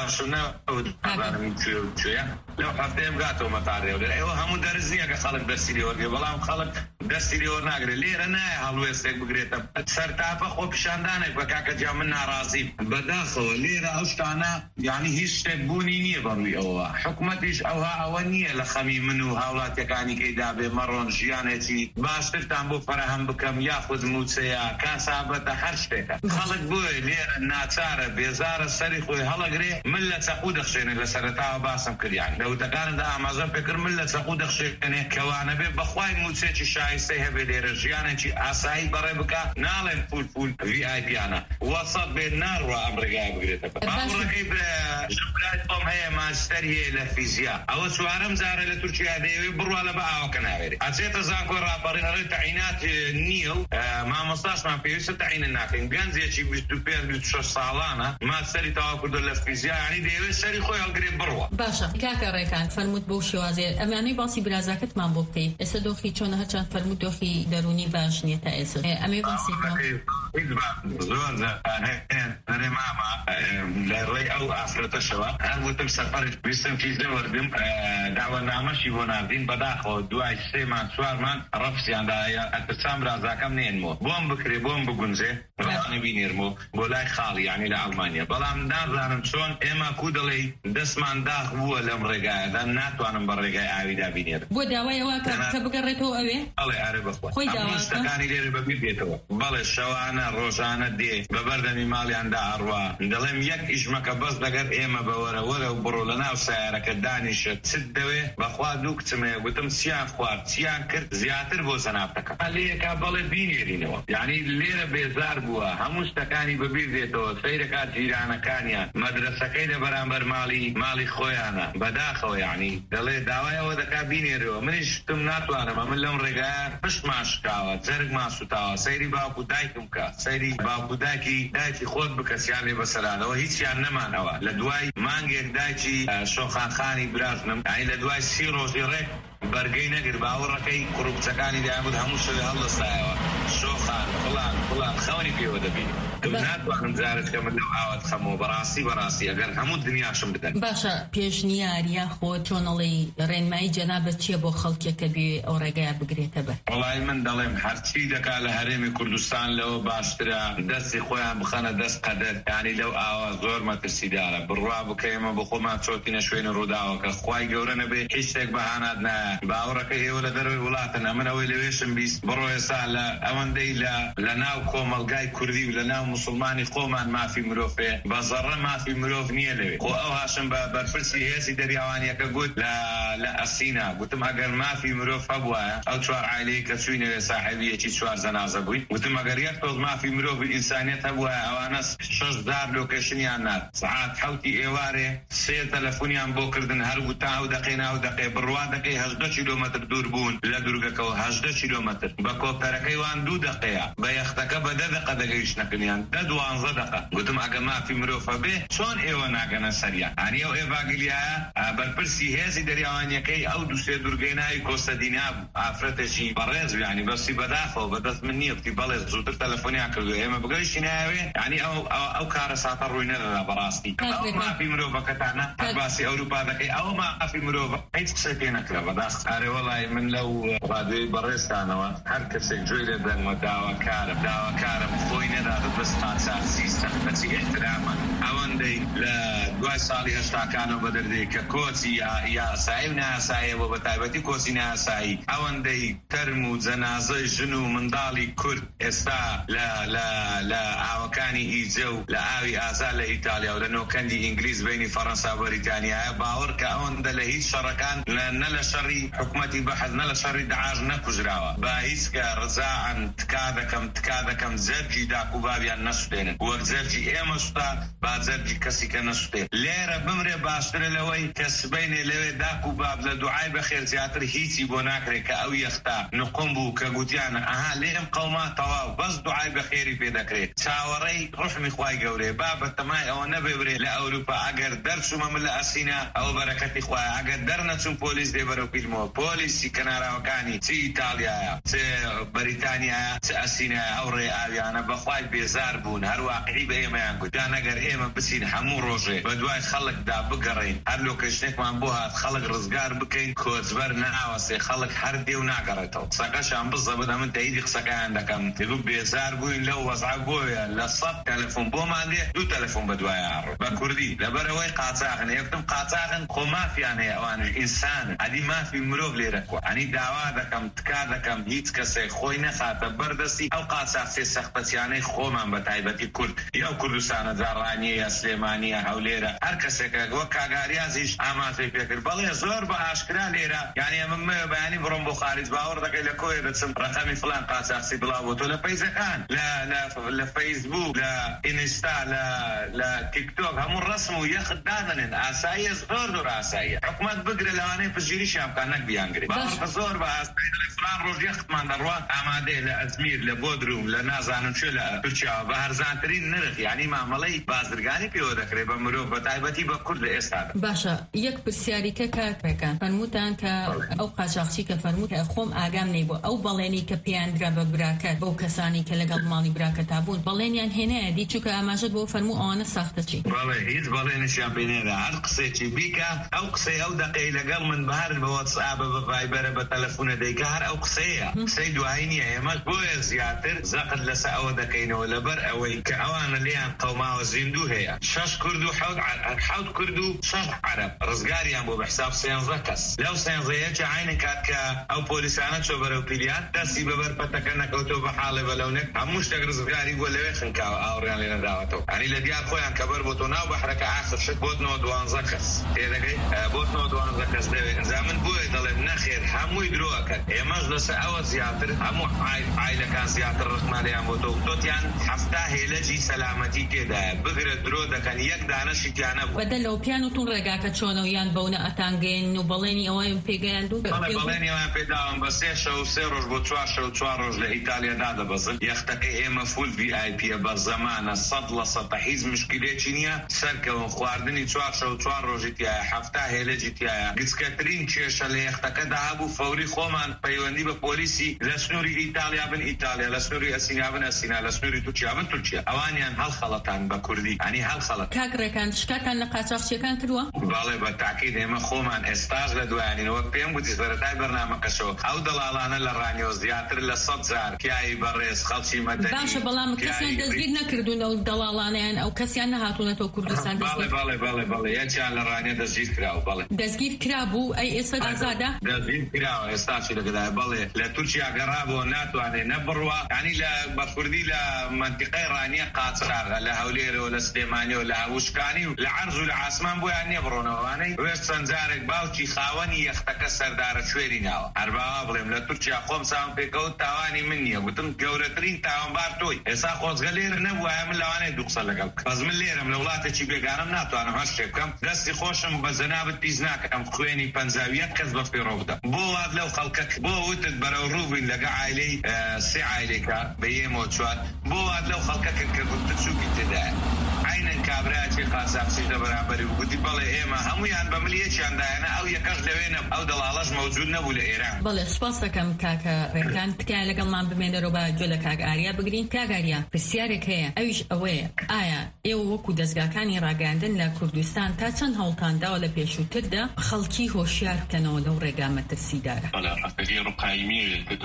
شنە لەو هەفتەیەم گاتەوە مەتارێ ئێوە هەموو دەرز نییە کە خەڵک دەستی لێ وەرگێ بەڵام خەڵک دەستی لێ وەرناگرێت لێرە نایە هەڵوێستێک بگرێتە سەرتاپە خۆ پیشاندانێک بە کاکە جا من ناڕازیم بەداخەوە لێرە ئەو شتانە یعنی هیچ شتێک بوونی نییە بەڕووی ئەوە حکومەتیش ئەوها ئەوە نییە لە خەمی من و هاوڵاتیەکانی کەیدا بێ مەڕۆن ژیانێکی باشترتان بۆ فەرەهەم بکەم یاخود موچەیە کاسابەتە هەر شتێکە خەڵک بۆیە لێرە ناچارە بێزارە سەری خۆی هەڵەگرێ من لە چەقو دەخشێنێ لە سەرەتاوە باسم کردیان لەوتەکاندا ئاماژە پێکرد من لە چەقو دەخشێنێ کەوانە بێ بەخوای موچێکی شایستەی هەبێ لێرە ژیانێکی ئاسایی بەڕێ بکە ناڵێن پول پول وی ئای پیانە وەسەد بێ ناڕوە ئەم ڕێگای بگرێتە باوەڕەکەی ژەبرای خۆم هەیە ماستەر هەیە لە فیزیا ئەوە چوارەم جارە لە تورکیا دەیەوێ بڕوا لە بە ئاوەکە ناوێری ئەچێتە زانکۆ ڕاپەڕینەوەی تەعینات نییە و مامۆستاشمان پێویستە تەعینە ناکەین گەنجێکی بیست و پێنج بیست و شەش ساڵانە ماستەری تەواو کردو لە فیزیا یعنی دەیەوێت سەری خۆی هەڵگرێ بڕوە باشە کاکە ڕێکان فەرمووت بۆ شێوازێ ئەمانەی باسی برازاکتمان بۆ بکەین ئێستا دۆخی چۆنە هەرچەند فەرمووت هەموو دۆخی دەرونی باش نیە تا ئێستا ئەمێ باسێتەوە زۆر زەرێ ماما لە ڕێی ئەو ئافرەتەشەوە هەر وتم سەفەرش ویستم فیزە وەردم داوەنامەشی بۆ ناردین بەداخەوە دوای سێمان چوارمان ڕەفسیاندایە ئەتەسام برازاکەم نێنمەوە بۆم بکرێ بۆم بگونجێ ڕانە بینێرمەوە بۆ لای خاڵی یعنی لە ئەڵمانیا بەڵام نازانم چۆن ئێمە کو دەڵێ دەستمان داخ بووە لەم ڕێگایەدا ناتوانم بە ڕێگای ئاویدا بینێرم بۆ داوایەوە کە بگەڕێتەوە ئەوێ ئەڵێ ئارێ بەخوا خۆی داوەستەکانی لێرە بەبیر بێتەوە بەڵێ شەوانە ڕۆژانە دێ بە بەردەمی ماڵیاندا ئەڕوا دەڵێم یەک ئیشمەکە بەس دەگەر ئێمە بە وەرە وەرە و بڕۆ لە ناو سایارەکە دانیشە چت دەوێ بەخوا دوو کچمەیە گوتم چیان خوارد چیان کرد زیاتر بۆ زەنابتەکە لێکا بەڵێ بینێرینەوە یعنی لێرە بێزار بووە هەموو شتەکانی بەبیر دێتەوە سەیرەکات جیرانەکانیان مەدرسەکەی لە بەرامبەر ماڵی ماڵی خۆیانە بەداخەوە یعنی دەڵێ داوایەوە دەکا بینێرەوە منیش شتم ناتوانم من لەم ڕێگایە پشت ماشکاوە جەرگ ماسوتاوە سەیری باوکو دایکم کە سەیری باوکو دایکی دایکی خۆت بکەسیان لێ بەسەرانەوە هیچیان نەمانەوە لە دوای مانگێک دایکی شۆخانخانی برازنم یعنی لە دوای سی ڕۆژی ڕێک بەرگەی نەگر باوەڕەکەی کوڕکچەکانی دایانبوو هەموو شەوێ هەڵدەستایەوە شۆخان فڵان فڵان خەونی پێوە دەبین ناتوانم جارت کە من لەو ئاوات خەمەوە بەڕاستی بەڕاستی ئەگەر هەموو دنیاشم بدەن باشە پێشنیار یاخۆ چۆنەڵی ڕێنمایی جەنابەت چییە بۆ خەڵکێکە بێ ئەو ڕێگایە بگرێتە بەر وەڵای من دەڵێم هەرچی دەکا لە هەرێمی کوردستان لەوە باشترە دەستی خۆیان بخەنە دەست قەدەر یعنی لەو ئاوا زۆر مەترسیدارە بڕوا بکەیمە بە خۆمان چۆتینە شوێنە ڕووداوەکە خوای گەورە نەبێ هیچ شتێک بەهانات نایە باوەڕەکە ئێوە لە دەروی وڵاتن ئەمن ئەوەی لەوێشم بیست بڕۆ ئێستا لە ئەوەندەی لە ناو کۆمەلگای کوردی و لە ناو مسلمانی خۆمان مافی مرۆڤێ بە زەڕە مافی مرۆڤ نییە لەوێ خۆ ئەو هاشم بە بەرپرسی هێزی دەریاوانیەکە گوت لە ئەسینا گوتم ئەگەر مافی مرۆڤ هەبوایە ئەو چوار عایلەی کە چوینەوێ ساحێبیەکی چوار زەنازە بووین گوتم ئەگەر یەک تۆز مافی مرۆڤ ئینسانیەت هەبوایە ئەوانە شەش دار لۆکێشنیان نات سەعات حەوتی ئێوارێ سێ تەلەفۆنیان بۆ کردن هەر گوتا ئەو دەقەی ناو دەقەی بڕوا دەکەی هەژدە کیلۆمەتر دوور بوون لە دوورگەکەەوە هەژدە کیلۆمەتر بە کۆپتەرەکەی وان دوو دەقەیە بە یەختەکە بە دە دەقە دەگەیشتنەکەنیان دە دوانزە دەقە گوتم ئەگە مافی مرۆڤ بێ چۆن ئێوە ناگەنە سەریان هەنی ئەو ئێڤاگلیایە بەرپرسی هێزی دەریاوانیەکەی ئەو دووسێ دوورگەی ناوی کۆستەدینیا ئافرەتێکی بەڕێز یعنی بەستی بەداخەوە بەدەست من نییە بتی بەڵێ زووتر تەلەفۆنیان کردو ئێمە بگەیشتی ناوێ یعنی ئەو ئەو کارە ساتە ڕووی نەدەدا بەڕاستی ئەو مافی مرۆڤەکەتانە باسی ئەوروپا دەکەی ئەو مافی مرۆڤ هیچ قسەی پێ نەکرا بەداخ ئارێ وەڵای من لەو ڕادیۆی بەڕێزتانەوە هەر کەسێک گوێی لێ دەنگوە داواکارم داواکارم خۆی نەداتە بەست قاچاق سیستەم بەچی احترامە ئەوەندەی لە دوای ساڵی هەشتاکانەوە بە دەردەی کە کۆچی یاسایی و نایاساییە بۆ بە تایبەتی کۆچی نایاسایی ئەوەندەی تەرم و جەنازەی ژن و منداڵی کورد ئێستا لە ئاوەکانی ئیجە و لە ئاوی ئازا لە ئیتالیا و لە نۆکەندی ئینگلیز بینی فەڕەنسا و بەریتانیایە باوەڕ کە ئەوەندە لە هیچ شەڕەکان نە لە شەڕی حکومەتی بەحەز نە لە شەڕی داعش نەکوژراوە با هیچ کە ڕزاعن تکا دەکەم تکا دەکەم جەرگی داکوبابیان نەسوتێنن وەک جەرگی ئێمە سوتا با جەرگی کەسی کە نەسوتێن لێرە بمرێ باشترە لەوەی کە سبەینێ لەوێ داکوباب لە دوعای بەخێر زیاتر هیچی بۆ ناکرێت کە ئەو یەختا نقم بوو کە گوتیانە ئەها لێم قەوما تەواو بەس دوعای بەخێری پێ دەکرێت چاوەڕێی ڕحمی خوای گەورێ با بەتەمای ئەوە نەبێ لە ئەوروپا ئەگەر دەرچوومە من لە ئەسینا ئەوە بەرەکەتی خوایە ئەگەر دەرنەچوم پۆلیس دێ بەرەو پیلمەوە پۆلیسی کەناراوەکانی چ ئیتالیایە چ بەریتانیایە چ ئەسینایە ئەو ڕێ ئاویانە بەخوای بێزار بوون هەر واقعی بە ئێمەیان گوتیان ئەگەر ئێمە بچین هەموو ڕۆژێ بە دوای خەڵکدا بگەڕین هەر لۆکەیشنێکمان بۆ هات خەڵک ڕزگار بکەین کۆچبەر ناوەسێ خەڵک هەر دێ و ناگەڕێتەوە قسەکەشان بزە بدە من تەییدی قسەکەیان دەکەم تێبوو بێزار بووین لەو وەزعە بۆیە لە سەد تەلەفۆن بۆمان دێ دوو تەلەفۆن بە دوای ئاڕۆ بە کوردی لەبەرەوەی قاچاغن یەکتم قاچاغن خۆ مافیان هەیە ئەوانش ئینسانن ئەدی مافی مرۆڤ لێرە کووە ئەنی داوا دەکەم تکا دەکەم هیچ کەسێک خۆی نەخاتە بەردەستی ئەو قاچاق سێ سەختەچیانەی خۆمان بە تایبەتی کورد یا کوردستانە جاڕانیە یا سلێمانیە هەولێرە هەر کەسێکە وەک کاگاریازیش ئاماژەی پێکرد بەڵێ زۆر بە ئاشکرا لێرە یعنی ئەمە بەیانی بڕۆم بۆ خارج باوەڕ دەکەی لە کۆیە دەچم ڕەقەمی فڵان قاچاقسی بڵاو بۆ تۆ لە پەیزەکان لە فەیسبوک لە ئینستا لە تیکتۆک هەموو ڕسم و یەخت دادنێن ئاساییە زۆر زۆر ئاساییە حکومەت بگرێ لەوانەیە پشگیریشیان بکات نەک بیانگرێت باوەڕ زۆر بە ئاسایی فڵان ڕۆژ یەختمان دەڕوات ئامادەیە لە ئەزمیر لە بۆدروم لە نازانم چێ لە تورکیا بە هەرزانترین نرخ یعنی مامەڵەی بازرگانی پێوە دەکرێت بە مرۆڤ بە تایبەتی بە کورد لە ئێستادا. باشە یەک پرسیاریکە کاکەکان فەرموتان کە ئەو قاچاقچی کە فەرمووت خۆم ئاگام نەی بۆ ئەو بەڵێنی کە پێیاندرا بە براکە بەو کەسانی کە لەگەڵ ماڵی براکە تابوون بەڵێنیان هێنایە دی چووکە ئاماژەت بۆ فەرموو ئەوانە ساختە چی؟ بەڵێ هیچ بەڵێنیشیان پێ نێدا هەر قسێکی بیکە ئەو قسەی ئەو دقەی لەگەڵ من بەهر بە واتسابە بە ڤایبەرە بە تەلەفۆنە دەیکە هەر ئەو قسەیە قسەی دوایی نییە ئێمە بۆیە زیاتر زەقت لەسەر ئەوە دەکەینەوە لەبەر ئەوەی کە ئەوانە لێیان قەوماوە زیندوو هەیە شەش کورد و حەوت کورد و شەش عەرەب ڕزگاریان بۆ بە حساب سێنزە کەس لەو سێنزەیەکی عینە کات کە ئەو پۆلیسانە چۆ بەرەو پیلیان دەستی بەبەر پەتەکە نەکەوتەوە بە حاڵێ بەلەونێک هەموو شتێک ڕزگاری بۆ لەوێ خنکاوە ئاوڕیان لێ نەداوەتەوە هەنی لە دیار خۆیان کە بەر بۆ تۆ ناو بەحرەکە ئاخر شت بۆتنەوە دوانزە کەس تێدەگەی بۆتنەوە دوانزە کەس دەوێت ئەنجا من بۆیە دەڵێم نەخێر هەمووی درۆەکەن ئێمەش لەسەر ئەوە زیاتر هەموو عایلەکان زیاتر ڕخمانیان بۆ تۆ تۆتیان هەفتا هێلەجی سەلامەتی تێدایە بگرە درۆ دەکەن یەک دانەشی تیانە بوو بەدە لەو پیان و تون ڕێگاکە چۆنەوە یان بەونە ئەتانگەین و بەڵێنی ئەوەیان پێگەیان دوو بەڵێنی ئەویان پێداوم بە سێ شەو سێ ڕۆژ بۆ چوار شەو چوار ڕۆژ لە ئیتالیا دادەبەزن یەختەکەی ئێمە فول ڤی ئای پیە بە زەمانە سەد لە سەدە هیچ مشکلێکی نییە سەرکەون خواردنی چوار شەو چوار ڕۆژی تایە هەفتا هێلەجی تایە گچکەترین کێشە لە یەختەکەدا هەبوو فەوری خۆمان پەیوەندی بە پۆلیسی لە سنووری ئیتالیا بن ئیتالیا لە سنووری ئەسینا بن ئەسینا لە سنووری تورکیا بن تورکیا ئەوانیان هەڵخەڵەتان بە کوردی ئەنی هەڵخەڵەت کاکڕێکان شکاتان لە قاچاقچیەکان کردووە؟ باڵێ بە تاکید ئێمە خۆمان ئێستاش لە دوایانینەوە پێم گوتی سەرەتای بەرنامەکەشەوە ئەو دەڵاڵانە لە ڕانیۆ زیاتر لە سەد جار پیاوی بەڕێز خەڵکی مەدەنی باشە بەڵام کەسیان دەستگیر نەکردوون ئەو دەڵاڵانیان ئەو کەسیان نەهاتوونەتەوە کوردستان باڵێ باڵێ باڵێ باڵێ یەکیان لە ڕانیە دەستگیر کراوە باڵێ دەستگیر کرابوو ئەی ئێستا ئازادە؟ دەستگیر کراوە ئێستاشی لەگەدایە بەڵێ لە تورکیا گەڕابەوە ناتوانێت نەبڕوە ینی لە بە کوردی لە منتیقەی ڕانیە قاچراغە لە هەولێرەوە لە سلێمانیەوە لە هەوشکانی و لە عەرز و لە عاسمان بۆیان نییە بڕۆنەوەوانەی وێست چەند جارێک باوکی خاوەنی یەختەکە سەردارە کوێری ناوە هەرباوا بڵێم لە تورکیا خۆم چاوم پێکەوت تاوانی من نییە گوتم گەورەترین تاوانبار تۆی ئێستا خۆزگە لێرە نەبووایە من لەوانەیە دوو قسە لەگەڵ بەس من لێرەم لە وڵاتێکی بێگانەم ناتوانم هەر شتێک بکەم دەستی خۆشم بە جەنابت پیس ناکەم خوێنی پەنجاویەک کەس بە فێڕۆ بدەم بۆ وات لەو خەڵکە بۆ وتت بەرەو ڕووبین لەگە عایلەی سێ عایلێکە بە یێمەوە چوار بۆ وات لەو خەڵکە کرد کە گوتت چووکی تێدایە عینەن کابراکی قاچاقچی لە بەرامبەری گوتی بەڵێ ئێمە هەمویان بە ملیەکیاندایەنە ئەو یەکەش لەوێنە ئەو دەڵاڵەش مەوجود نەبوو لە ئێران. بەڵێ سوپاس دەکەم کاکە ڕێکان تکایە لەگەڵمان بمێنەرەوە بە گوێ لە کاک ئاریا بگرین. کاک ئاریا پرسیارێک هەیە ئەویش ئەوەیە ئایا ئێوە وەکو دەستگاکانی ڕاگەاندن لە کوردستان تا چەند هەوڵتانداوە لە پێشووتردا خەڵکی هۆشیار بکەنەوە لەو ڕێگا مەترسیدارە؟ بەڵێ ڕاستەکەی ڕووقایمی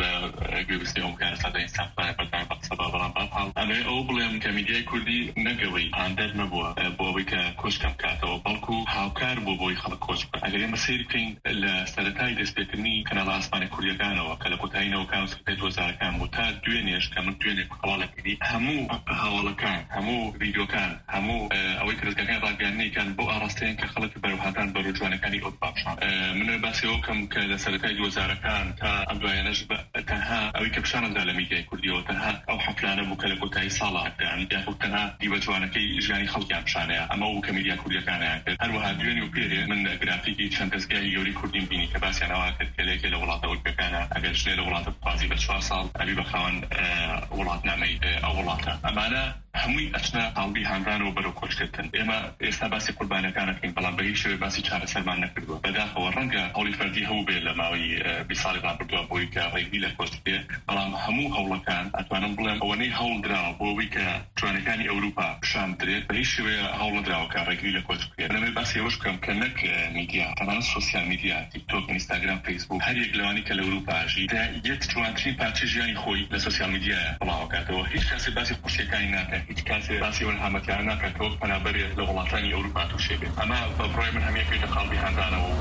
گوێبیستی ئەوکارەسەدە ئینسانفای بەردام بەقسەبا بەڵام بەڵام ئەمێ ئەو بڵێم کە میدیای کوردی نەگەوەی ئاندەر نەبووە بۆ ئەوەی کە کۆچکەم کاتەوە بەڵکو هاوکار بۆ بۆی خەڵک کۆچ بکەن. ئەگەر ئێمە سیر بکەین لە سەرەتای دەستپێکردنی کەناڵە ئاسمانی کوردیەکانەوە کە لە کۆتاییەوەکان و سەرەتای دۆزارەکان بوو تا دوێنێش کە من دوێنێک هەواڵەکردی هەموو هەواڵەکان هەموو ڤیدیۆکان هەموو ئەوەی کە دەستگاکانی ڕاگەیاندنیکان بۆ ئاڕاستەیەن کە خەڵک بەروهاتان بە ڕۆژوانەکانی ئەو باشان. من باسی ئەوە کەم کە لە سەرەتای دۆزارەکان تا ئەم دوایانەش تەنها ئەوەی کە پیشانەدا لە میدیای کوردیەوە تەنها ئەو حەفلانە بوو کە لە کۆتایی ساڵە ئەکران یاخود تەنها دیوەجوانەکەی ژیانی خەڵکیان پیشانەیە ئەمە و کە میدیا کوردیەکانیان کرد. هەروەها دوێنی و پێرێ من گرافیکی چەند دەستگای گەوری کوردیم بینی کە باسییان ئەوە کرد کە لێکێ لە وڵاتە ئەوروپیەکانە ئەگەر ژنێ لە وڵاتە بخوازی بە چوار ساڵ ئەبی بە خاوەن وڵاتنامەی ئەو وڵاتە ئەمانە هەمووی ئەچنە هاڵبی هاندانەوە بەرەو کۆچکردن. ئێمە ئێستا باسی قوربانەکانەکەین بەڵام بە هیچ شێوەیە باسی چارەسەرمان نەکردووە. بەداخەوە ڕەنگە هەوڵی فەردی هەبوو بێت لە ماوەی بیست ساڵی ڕابردووە بۆی کە ڕێگری لە کۆچ بێت بەڵام هەموو هەوڵەکان ئەتوانم بڵێم ئەوەنەی هەوڵ دراوە بۆ ئەوەی کە جوانەکانی ئەوروپا پیشان بدرێت بە هیچ شێوەیە هەوڵ نەدراوە کە ڕێگری لە کۆچ بکرێت. لەمێ باسی ئەوەش بکەم کە نەک میدیا تەنانەت سۆسیال میدیا تیکتۆک ئینستاگرام فەیسبوک هەر یەک لەوانی کە لە ئەوروپاژی یەک جوانترین پارچەی ژیانی خۆی لە سۆسیال میدیایە بڵاوکاتەوە. هیچ کەسێ باسی خۆشیەکانی ناکات هیچ کەسێ باسی هەمەتیان ناکاتەوە پەنابەرێت لە وڵاتانی ئەوروپا تووشێ بێت. ئەمە بە بڕای من هەمیە پێی دەخاڵبی هاندانەوە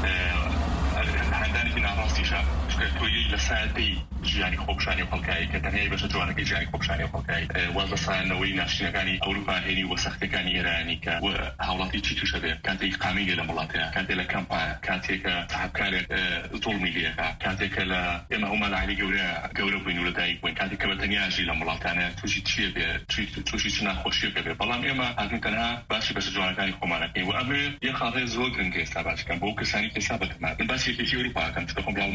هەندانێکی ناڕاستیشە تۆیی لە سایەتەی ژیانی خۆپشانی و خەڵکایی کە تەنیا بەشە جوانەکەی ژیانی خۆپشانی و خەڵکایی واز بە سایەنەوەی ناشرینەکانی ئەوروپا هێنی وە سەختەکانی ئێرانی کە هاوڵاتی چی تووشە بێت کاتێک قامی لێ لە وڵاتەیە کاتێک لە کەمپایە کاتێکە ساحبکارێک زوڵمی لێەکە کاتێکە لە ئێمە هەمومان عالی گەورە گەورە بووین و لەدایک بووین کاتێککە بە تەنیاژی لە وڵاتانە تووشی چیە بێت تووشی چ ناخۆشیەکە بێت بەڵام ئێمە هاتین تەنها باسی بەشە جوانەکانی خۆمانەکەین و ئەمێ یەک خاڵێ زۆر گرنگە ئێستا باشکەم بۆ کەسانی کەسا بەتەمات من باسی یەکێتی ئەوروپاکەم چکە خۆم لە ئەڵمانیا ژێم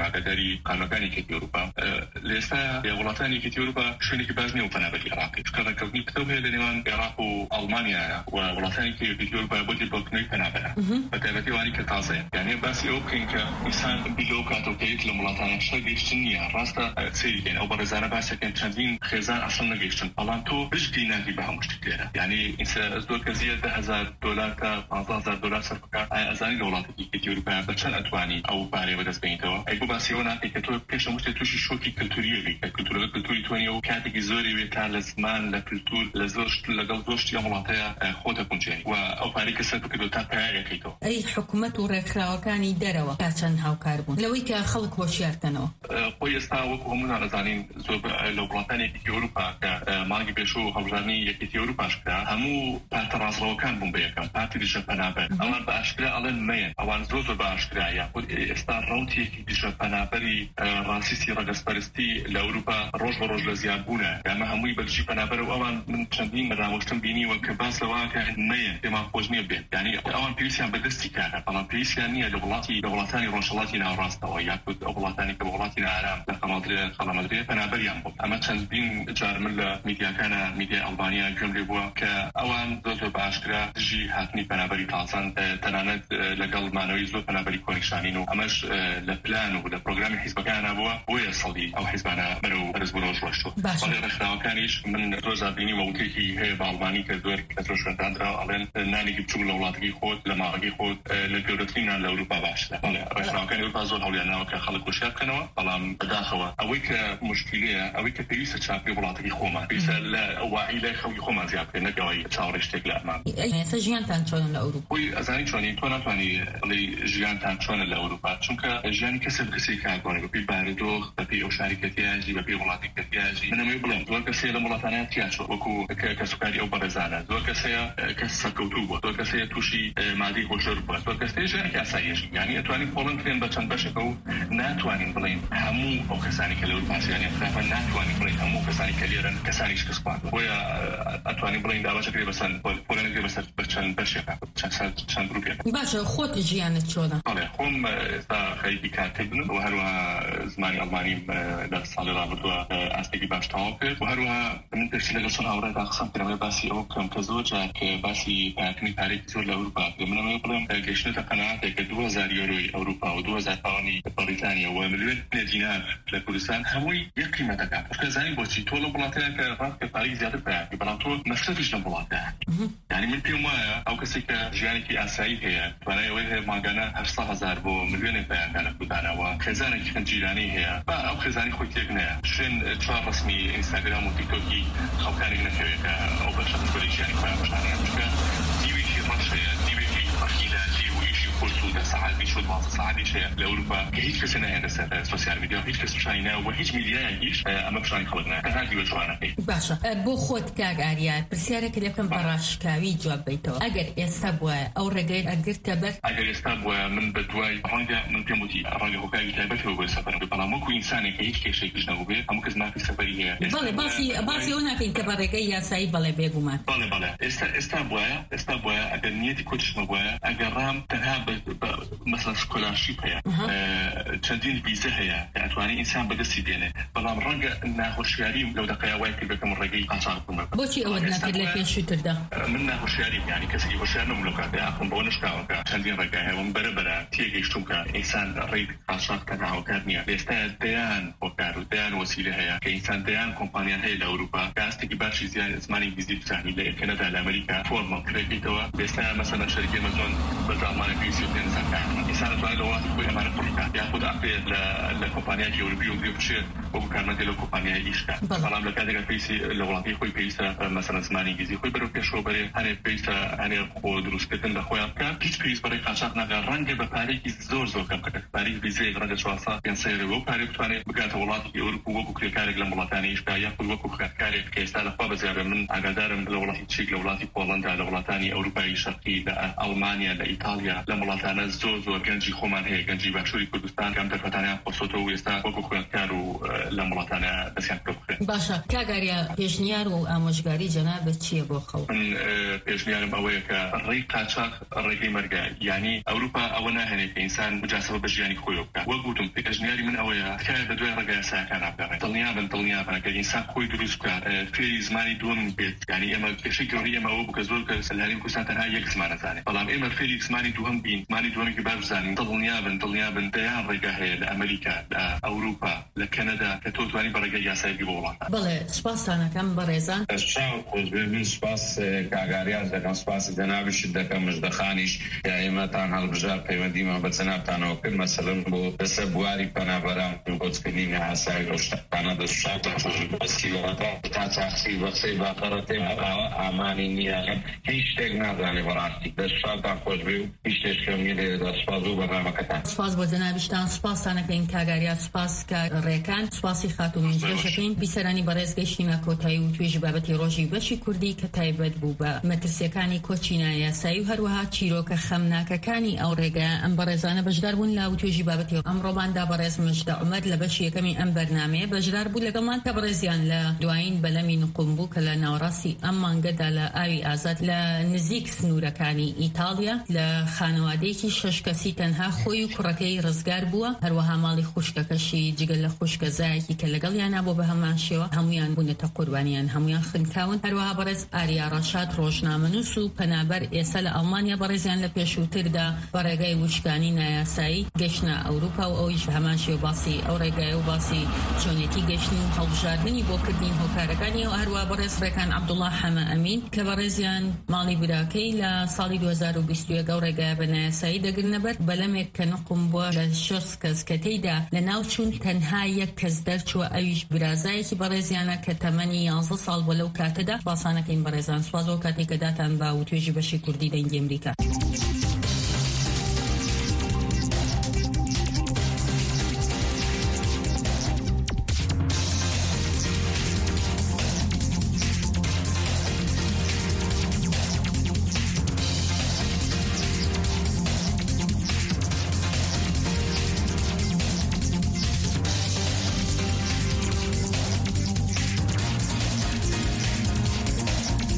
ئاگاداری قانونەکانی کێتی ئەوروپا لێستا وڵاتانی کێتی ئەوروپا شوێنێکی باش نییە و پەنابەری عێراقی شکەڕەکەوتنی پتە هەیە لە نێوان عێراق و ئەڵمانیایە و وڵاتانی کێتی ئەوروپا بۆ دڵکردنەوەی پەنابەرە بە تایبەتی ئەوانی کە تازەیە یعنی باسی ئەو بکەین کە ئینسان بیلۆ کاتۆکەیت لە وڵاتانە شە گەیشتن نییە ڕاستە سەیری دێن ئەو بەڕێزانە باسەکەن چەندین خێزان ئەسڵ نەگەیشتن بەڵام تۆ پشتی ناگی بە هەموو شتێک لێرە یعنی زۆر کەسیە ده هەزار دۆلار تا پانزده هەزار دۆلار سەرف بکات ئایا ئەزانی لە وڵاتێکی کێتی ئەوروپا بە چەند ئەتوانی ئەو پارەیە بەدەست بێنیتەوە ئەی بۆ باسی ئەوە ناکەی کە تۆ پێش هەموو شتێک تووشی شۆکی کلتوریە بی کە کلتورەکە کلتوری تۆ نیە و کاتێکی زۆری وێ تا لە زمان لە کلتور لە زۆر لەگەڵ زۆر شتی ئەم وڵاتەیە خۆتە کوونچێنی و ئەو پارەی کە سەرف بکردەوە تا پایەکەیتەوە ئەی حکوومەت و ڕێکخراوەکانی دەرەوە تا چەند هاوکار بوون لەوەی کە خەڵک هۆشیارکەنەوە خۆی ئێستا وەکو هەموو نازانین زۆر لە وڵاتانێکی ئەوروپا کە مانگی پێشوو هەڵبژاردننی یەکێتی ئەوروپاش کرا هەموو پاتە ڕازڕەوەکان بوون بە یەکەم پارتی دیژە پەنابەر ئەوان بە ئاشکرا ئەڵێن مەیەن ئەوان زۆر زۆر بە ئاشکرا یاخود ئێستا ڕەوتێکی دیژە پەنابەری ڕاسیستی ڕەگەزپەرستی لە ئەوروپا ڕۆژ بە ڕۆژ لە زیادبوونە ئەمە هەمووی بەرجی پەنابەر و ئەوان من چەندین ڕامۆشتم بینیوە کە باس لەوەکە مەیەن پێمان خۆش نییە بێت یعنی ئەوان پێویستیان بەدەستی کارە بەڵام پێویستیان نییە لە وڵاتی لە وڵاتانی ڕۆژهەڵاتی ناوەڕاستەوە یاخود ئەو وڵاتانی کە وڵاتی نائارام لە خەمەڵدرێ خەڵەمەدرێ پەنابەریان بوو ئەمە چەندین جار من لە میدیاکانە میدیای ئەڵبانیا گوێم لێ بووە کە ئەوان زۆر زۆر بە ئاشکرا دژی هاتنی پەنابەری تازان تەنانەت لەگەڵ مانەوەی زۆر پەنابەری کۆنیشانین و ئەمەش لە پلان و لە پرۆگرامی حیزبەکانە بووە بۆیە سەڵی ئەو حیزبانە بەرەو بەرز بوون و ڕۆشتووە بەڵێ ڕێکخراوەکانیش من زۆر زار بینی وەوتێکی هەیە بە ئەڵبانی کە زۆر کەسە شوێنداندراوە ئەڵێن نانێکی بچووک لە وڵاتەکەی خۆت لە ماڵەکەی خۆت لە گەورەترین نان لە ئەوروپا باشترە بەڵێ ڕێکخراوەکانی ئەوروپا زۆر هەوڵیانەوە کە خەڵک وشار بکەنەوە بەڵام بەداخەوە ئەوەی کە مشکلەیە ئەوەی کە پێویستە چاپی وڵاتەکەی خۆمان پێویستە لە واعی لای خەڵکی خۆمان زیاد بکەین نەکەوەی چاوەڕێ شتێک لە ئەمان ئێستا ژیانتان چۆنە لە ئەوروپا خۆی ئەزانی چۆنی تۆ ناتوانانی بڵێ ژیانتان چۆنە لە ئەوروپا چونکە ژیانی کەسە کەسێک کارگۆڕی بەپی بارودۆخ بەپی ئەو شاریکەتیاژی بەپی وڵاتی کەتیاژی منەمەوێ بڵێم زۆر کەسەیە لە وڵاتانەیە تیاچۆ وەکو کەسوکاری ئەو بەڕێزانە زۆر کەسەیە کەس سەرکەوتوو بووە زۆر کەسەیە تووشی مادی خۆشەر بووە زۆر کەسەیە ژیانێکی ئاساییەشی یعنی ئەتوانین پۆڵن کرێن بە چەند بەشێکە و ناتوانین بڵێن هەموو ئەو کەسانی کە لە ئەوروپاسیانی خراپە ناتوانین بڵێن هەموو کەسانی کە لێرەن کەسانی شکست خواردووە بۆیە ئەتوانین بڵێن داواشەکرێ بەسەر پۆلەنێک بەسەر بە چەند بەشێکە چەند گروپێک باشە خۆت ژیانت چۆنە بەڵێ خۆم ئێستا خەریکی کارکردنم و هەروەها زمانی ئەڵمانیم لە ساڵی ڕابردووە ئاستێکی باش تەواو کرد و هەروەها من پێشتر لەگەڵ چەند هاوڕێدا قسەم کردم باسی ئەوە بکەم کە زۆر جار کە باسی پاکردنی پارەیەکی زۆر لە ئەوروپا کە منەوێ بڵێم گەیشتنەوە قەنەعاتێک کە دوو هەزار یۆرۆی ئەوروپا و دوو هەزار پاوەندی بەریتانیا و ملیۆن دینار لە کوردستان هەمووی یەک قیمەتەکە پشکە زانی بۆچی تۆ لە وڵاتەیە کە ڕاست کە پارەی زیاتر پێیاتی بەڵام تۆ مەصرفیش لەم وڵاتەیە یعنی من پێم وایە ئەو کەسێک کە ژیانێکی ئاسایی هەیە توانای ئەوەی هەیە ماگانە هەشت هەزار بۆ ملیۆنێک پەیاکانە کوردانەوە خێزانێکی خەنجیرانی هەیە با ئەو خێزانی خۆی تێک نەیە شوێن چوار ڕسمی ئینستاگرام و تیکتۆکی خەڵکانێک نەکەوێت کە ئەو بەشە بەری ژیانی خۆیان بەشانیان بکە دیوێکی ڕەش هەیە دیوێکی خەخیلاتی و ئیشی خۆش و دە سەعاتی شۆ دوازدە سەعاتیش هەیە لە ئەوروپا کە هیچ کەسێ نەهێنە سەر سۆسیال میدیا هیچ کەس پیشانی نایە و هیچ میدیایەکیش ئەمە پیشانی خەڵک نایە تەنها دیوە جوانەکەی باشە بۆ خۆت کاک ئاریان پرسیارێکە لێ بکەم بە ڕاشکاوی جواب بیتەوە ئەگەر ئێستا بووە ئەو ڕێگەی ئەگرتە بەر ئەگەر ئێستا بووە من بە دوای ڕەنگە من پێم وتی ڕەنگە هۆکاری تایبەتەوە بۆ سەفەرم بەڵام وەکو ئینسانێک کە هیچ کێشێکیش نەبوو بێت هەموو کەس مافی سەفەری هەیە بەڵێ باسی باسی ئەو ناکەین کە بە ڕێگەی یاسایی بەڵێ بێگومان بەڵێ بەڵێ ئێستا ئێستا بووە ئێستا بووە ئەگەر نیەتی کۆچشمە بووە ئەگەر ڕام تەنها مثلا سکۆلارشیپ هەیە چەندین ڤیزە هەیە ئەتوانی ئینسان بەدەستی دێنێ بەڵام ڕەنگە ناخۆشیاریم لەو دەقەیە وای کرد بکەم ڕێگەی قاچاق بوومە بۆچی ئەوەت ناکرد لە پێشووتردا من ناخۆشیاریم یعنی کەسێکی هۆشیار نەبووم لەو کاتەیە ئاخۆم بەوە نشکاوەکە چەندین ڕێگای هەیە بەرەبەرە تێگەیشتوم کە ئینسان ڕێی قاچاق تەنها هۆکار نییە ئێستا دەیان هۆکار و دەیان وەسیلە هەیە کە ئینسان دەیان کۆمپانیان هەیە لە ئەوروپا کاستێکی باشی زیاد زمانی ویزی بزانی لە کەنەدا لە ئەمریکا فۆرمەڵ کرێتەوە ئێستا مەسەلەن شەریکی ئەمازۆن بە زاڵمانە پێویستی پێ نزانکار ئینسان دەتوانێت لە وڵاتی خۆی ئەمانە پڕکات یاخود ئەقێت لە کۆمپانیاکی ئەوروپی و بچێت وەکو کارمەندی لە کۆمپانیای ئیشکات بەڵام لە کاتێکە پێویستی لە وڵاتی خۆی پێویستە مەسەلەن زمانی ئینگلیزی خۆی بەرەو پێشەوە بەرێ هەنێ پێویستە هەنێ خۆ دروستکردن لە خۆیان بکات هیچ پێویست بەڕێی قاچاق ناکات ڕەنگە بە پارێکی زۆر زۆر کەم بکات پارەی ڤیزەیەک ڕەنگە چوار سەد پێنج سەد یۆرۆ پارەی بتوانێت بگاتە وڵاتی ئەوروپا وەکو کرێکارێک لە وڵاتانی ئیشکا یاخود وەکو خوێندکارێک کە ئێستا لەخوا بەزیادە من ئاگادارم لە وڵاتی چێک لە وڵاتی پۆڵەندا لە وڵاتانی ئەوروپای شەرقی لە ئەڵمانیا لە ئیتالیا لە وڵاتانە زۆر زۆر گەنج گەنجی خۆمان هەیە گەنجی باشووری کوردستان کەم دەرفەتانیان خۆسۆتەوە و ئێستا وەکو خوێندکار و لە وڵاتانە دەستیان پێ بخرێن. باشە کاگاریا پێشنیار و ئامۆژگاری جەنابەت چییە بۆ خەڵک؟ من پێشنیارم ئەوەیە کە ڕێی قاچاق ڕێگەی مەرگە، یعنی ئەوروپا ئەوە ناهێنێت کە ئینسان مجاسەبە بە ژیانی خۆی بکات. وەک گوتم پێشنیاری من ئەوەیە تکایە بە دوای ڕێگای یاساییەکان نابگەڕێت. دڵنیابن دڵنیابن کە ئینسان خۆی دروست بکات فێری زمانی دووەم بێت، یعنی ئێمە کێشەی گەوری ئێمە ئەوە بوو کە زۆر کەس لە هەرێمی کوردستان تەنها یەک زمان دەزانێت، بەڵام ئێمە فێری زمانی دووەم بین، زمانی دووەمێکی باش بزانین. دڵنیابن دڵنیابن دەیان ڕێگا هەیە لە ئەمریکا، لە ئەوروپا، لە کەنەدا کە تۆ توانی بە ڕێگای یاساییەکی بۆ وڵاتان. بەڵێ سوپاسانەکەم بەڕێزان. شاو خۆشبێ من سوپاس کاگاریاز دەکەم، سوپاسی جەنابیشت دەکەم، مژدەخانیش کە ئێمەتان هەڵبژار پەیوەندیمان بە جەنابتانەوە کرد مەسەڵەن بۆ دەسە بواری پەنابەران و کۆچکردنی ئاسایی ئەو شتانە دەستشاتە بەستی وڵاتان تا چاخسی بە قسەی باقەڕە تێمەقاوە ئامانی نییە، هیچ شتێک نازانێ بەڕاستی. دەستشاتان خۆشبێ و هیچ شتێشکەم نیە لێرەدا. سوپاس بۆ بەرنامەکەتان. سوپاس بۆ جەنابیشتان، سوپاسانەکەین کاگاریا، سوپاس کە ڕێکان، سوپاسی خاتومی جێشەکەین. بیسەرانی بەڕێز گەیشتینە کۆتایی و توێژی بابەتی ڕۆژی بەشی کوردی کە تایبەت بوو بە مەترسیەکانی کۆچینە یاسایی و هەروەها چیرۆکە خەمناکەکانی ئەو ڕێگە. ئەم بەڕێزانە بەشدار بوون لە توێژی بابەتی ئەمڕۆماندا. بەڕێز مژدە عومەر لە بەشی یەکەمی ئەم بەرنامەیە بەشدار بوو لەگەڵمان، کە بەڕێزیان لە دوایین بەلەمی نقم بوو کە لە ناوەڕاستی ئەم مانگەدا لە ئاوی ئازاد لە نزیک سنوورەکانی ئیتاڵیا لە خانەوادەیەکی شەش کەسی تەنها خۆی و کوڕەکەی ڕزگار بووە، هەروەها ماڵی خوشکەکەشی جگەل لە خوشکە زایەکی کە لەگەڵیان بۆ بە هەمان شێوە هەمویان بوونەتە قوربانیان، هەمویان خنکاون. هەروەها بەڕێز ئاریا ڕەشاد ڕۆژنامەنووس و پەنابەر ئێستا لە ئەڵمانیا بەڕێزیان لە پێشووتردا بە ڕێگای وشکانی نایاسایی گەشتنە ئەوروپا و ئەویش هەمان شێوە باسی ئەو ڕێگایە و باسی چۆنێتی گەشتن و هەڵبژاردننی بۆ کردین هۆکارەکانی و هەروە بەڕێز ڕێکان عەبدوڵڵا حەمە ئەمین کە بەڕێزیان ماڵی براکەی لە ساڵی دوو هەزار و بیست و یەک ئەو ڕێگایە بە نایاسایی دەگرنە بەر بەلەمێک کە نقم بووە لە شەش کەس کە تێیدا لە ناوچوون تەنها یەک کەس دەرچووە، ئەویش برازایەکی بەڕێزیانە کە تەمەنی یازدە ساڵ بۆ لەو کاتەدا. باسانەکەین بەڕێزان، سوپاس بۆ کاتێک کە داتان با و توێژی بەشی کوردی دەنگی ئەمریکا.